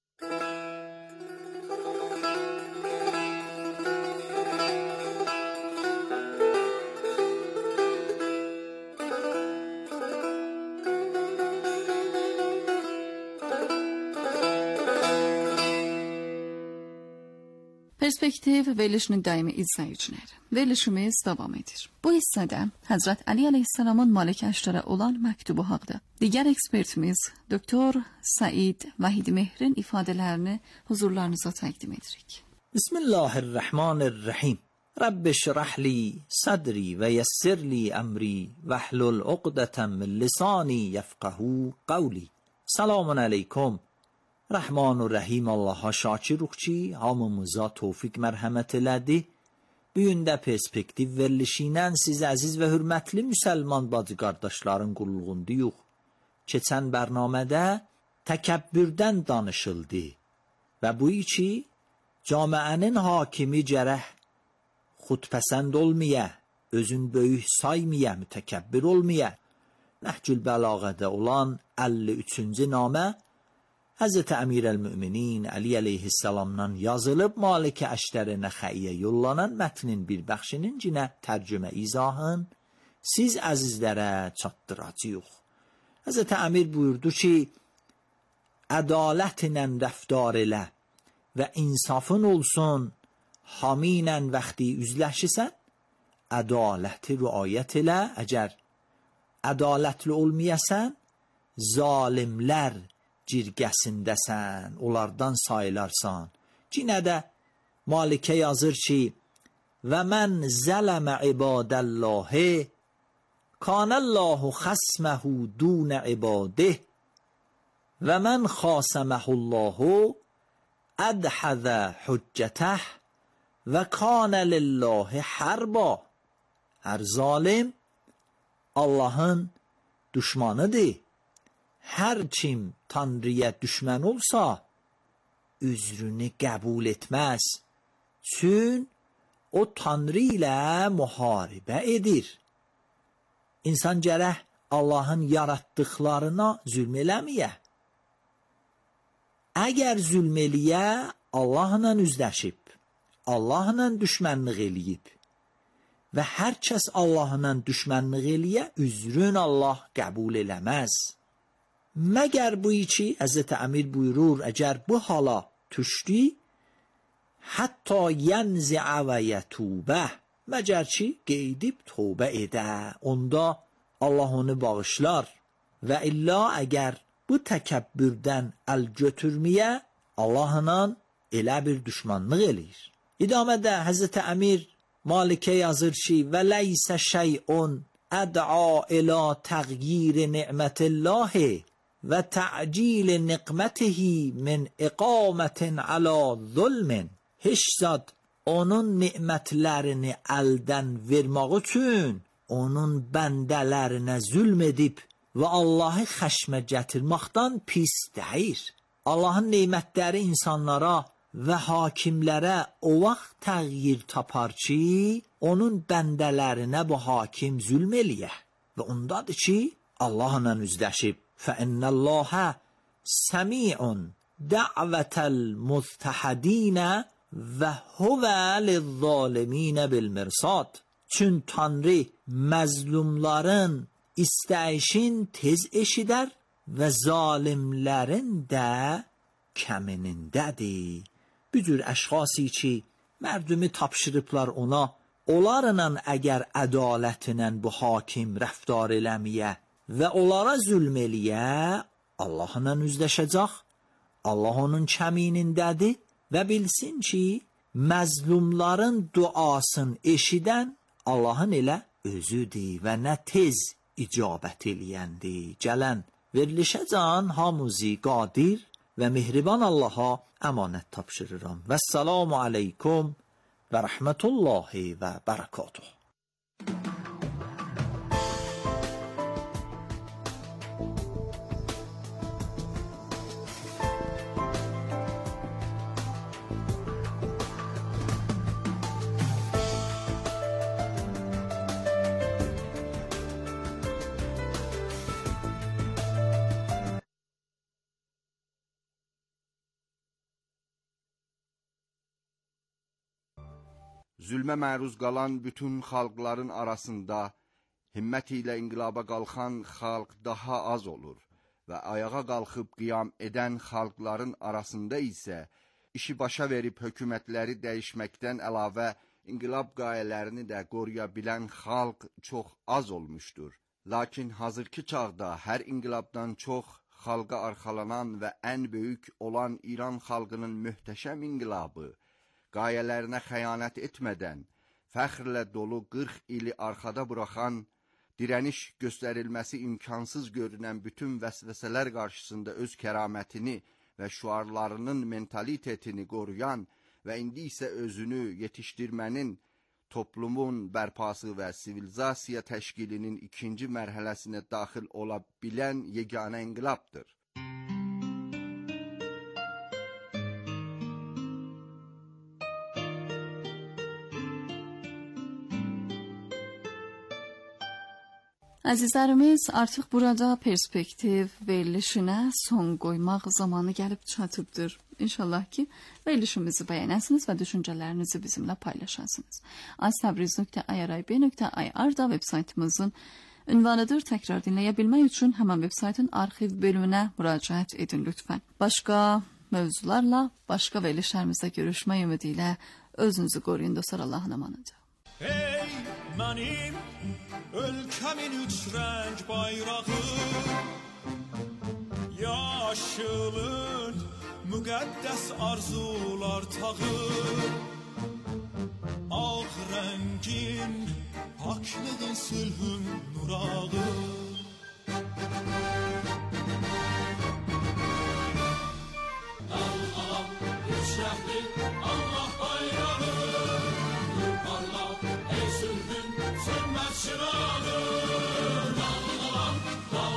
Perspektiv verilişinin daimi izləyiciləri. Verilişimiz davam edir. Bu hissədə Həzrət Əli əleyhissalamın Malik Əşrərə olan məktubu haqda digər ekspertimiz Doktor Said Vahid Mehrin ifadələrini huzurlarınıza təqdim edirik. Bismillahirrahmanirrahim. Rabbi şrah li sadri və yəssir li əmri və hlul uqdətən min lisani yəfqəhu qavli. Selamun aleyküm. Rəhman və Rəhim Allaha şakiruq ki, hamımıza tövfiq mərhəmət elədi. Bu gündə perspektiv verilişinə siz əziz və hürmətli müsəlman bacı qardaşların qulluğundayıq. Keçən bərnamədə təkəbbürdən danışıldı və bu iki camiənin hakimi gərək xudpəsənd olmaya, özün böyük saymaya, mütəkəbbir olmaya. Nəhcül Bəlağədə olan əlli üçüncü namə Həzrəti Əmirəl-Müminin Əli əleyhissalamdan yazılıb Malik Əşrəri Nəxəiyə yollanan mətnin bir bəxşinin cinə tərcümə izahın siz əzizlərə çatdıracağıq. Həzrəti Əmir buyurdu ki, ədalətlə rəftar elə və insafın olsun, haminlə vəxti üzləşisən, ədaləti riayət elə, əgər ədalətli olmayasən, zalimlər cirgəsindəsən, onlardan sayılarsan. Cinə də Malikə yazır ki, və mən zələmə ibadəllahi, kanəllahu xəsməhu dunə ibadih, və mən xasəməhullahu, ادحض حجته و کان لله حربا. Hər zalim Allahın düşmanıdır. Hər kim Tanrıya düşmən olsa, üzrünü qəbul etməz. Çün o Tanrı ilə müharibə edir. İnsan gərək Allahın yaratdıqlarına zülm eləməyə. Əgər zülm eləyə, Allahla üzləşib, Allahla düşmənlik eləyib və hər kəs Allahla düşmənlik eləyə, üzrün Allah qəbul eləməz. Məgər bu iki, Həzrəti Əmir buyurur, əgər bu hala düşdü, hətta yənziə və yətubə, məgər ki, qeydib tövbə edə, onda Allah onu bağışlar. Və illa əgər bu təkəbbürdən əl götürməyə, Allahla elə bir düşmanlıq eləyir. İdamədə Həzrəti Əmir Malikə yazır ki, və ləysə şey'un əd'a ilə təğyir ni'mətillahi və tə'cil niqmətihi min iqamətin alə zulmin. Heç zat onun nimətlərini əldən vermək üçün onun bəndələrinə zülm edib və Allahı xəşmə gətirməkdən pis deyir. Allahın nemətləri insanlara və hakimlərə o vaxt təğyir tapar ki, onun bəndələrinə bu hakim zülm eləyə. Və ondadır ki, Allahla üzləşib. فَإِنَّ اللّٰهَ سَمِيعٌ دَعْوَةَ الْمُزْتَحَد۪ينَ وَهُوَ لِلظَّالِم۪ينَ بِالْمِرْصَادِ. Çün Tanrı məzlumların istəyişin tez eşidər və zalimlərin də kəminindədir. Bu cür əşxası ki, mərdumi tapşırıblar ona, onlarla əgər ədalətinə bu hakim rəftar eləməyə və onlara zülm eləyə, Allahla üzləşəcək, Allah onun kəminindədir və bilsin ki, məzlumların duasını eşidən Allahın elə özüdür və nə tez icabət eləyəndir. Gələn verilişə can hamuzi qadir və mehriban Allaha əmanət tapşırıram. Vəssalamu aleykum və rəhmətullahi və bərəkatuhu. Zülmə məruz qalan bütün xalqların arasında himmət ilə inqilaba qalxan xalq daha az olur və ayağa qalxıb qiyam edən xalqların arasında isə işi başa verib hökumətləri dəyişməkdən əlavə inqilab qayələrini də qoruya bilən xalq çox az olmuşdur. Lakin hazırki çağda hər inqilabdan çox xalqa arxalanan və ən böyük olan İran xalqının möhtəşəm inqilabı, qayələrinə xəyanət etmədən, fəxrlə dolu qırx ili arxada buraxan, dirəniş göstərilməsi imkansız görünən bütün vəsvəsələr qarşısında öz kəramətini və şüarlarının mentalitetini qoruyan və indi isə özünü yetişdirmənin, toplumun bərpası və sivilizasiya təşkilinin ikinci mərhələsinə daxil ola bilən yeganə inqilabdır. Əzizlərimiz, artıq burada perspektiv verilişinə son qoymaq zamanı gəlib çatıbdır. İnşallah ki, verilişimizi bəyənəsiniz və düşüncələrinizi bizimlə paylaşasınız. aztabriz nöqtə irib nöqtə ir da veb saytımızın ünvanıdır. Təkrar dinləyə bilmək üçün həmən veb saytın arxiv bölümünə müraciət edin lütfən. Başqa mövzularla, başqa verilişlərimizdə görüşmək ümidi ilə özünüzü qoruyun dostlar, Allahın amanıdır. Ey mənim ölkəmin üç rəng bayrağı, yaşılın müqəddəs arzular tağı, ağ rəngin paklığın sülhün nurağı. Al alam üç اشرح لي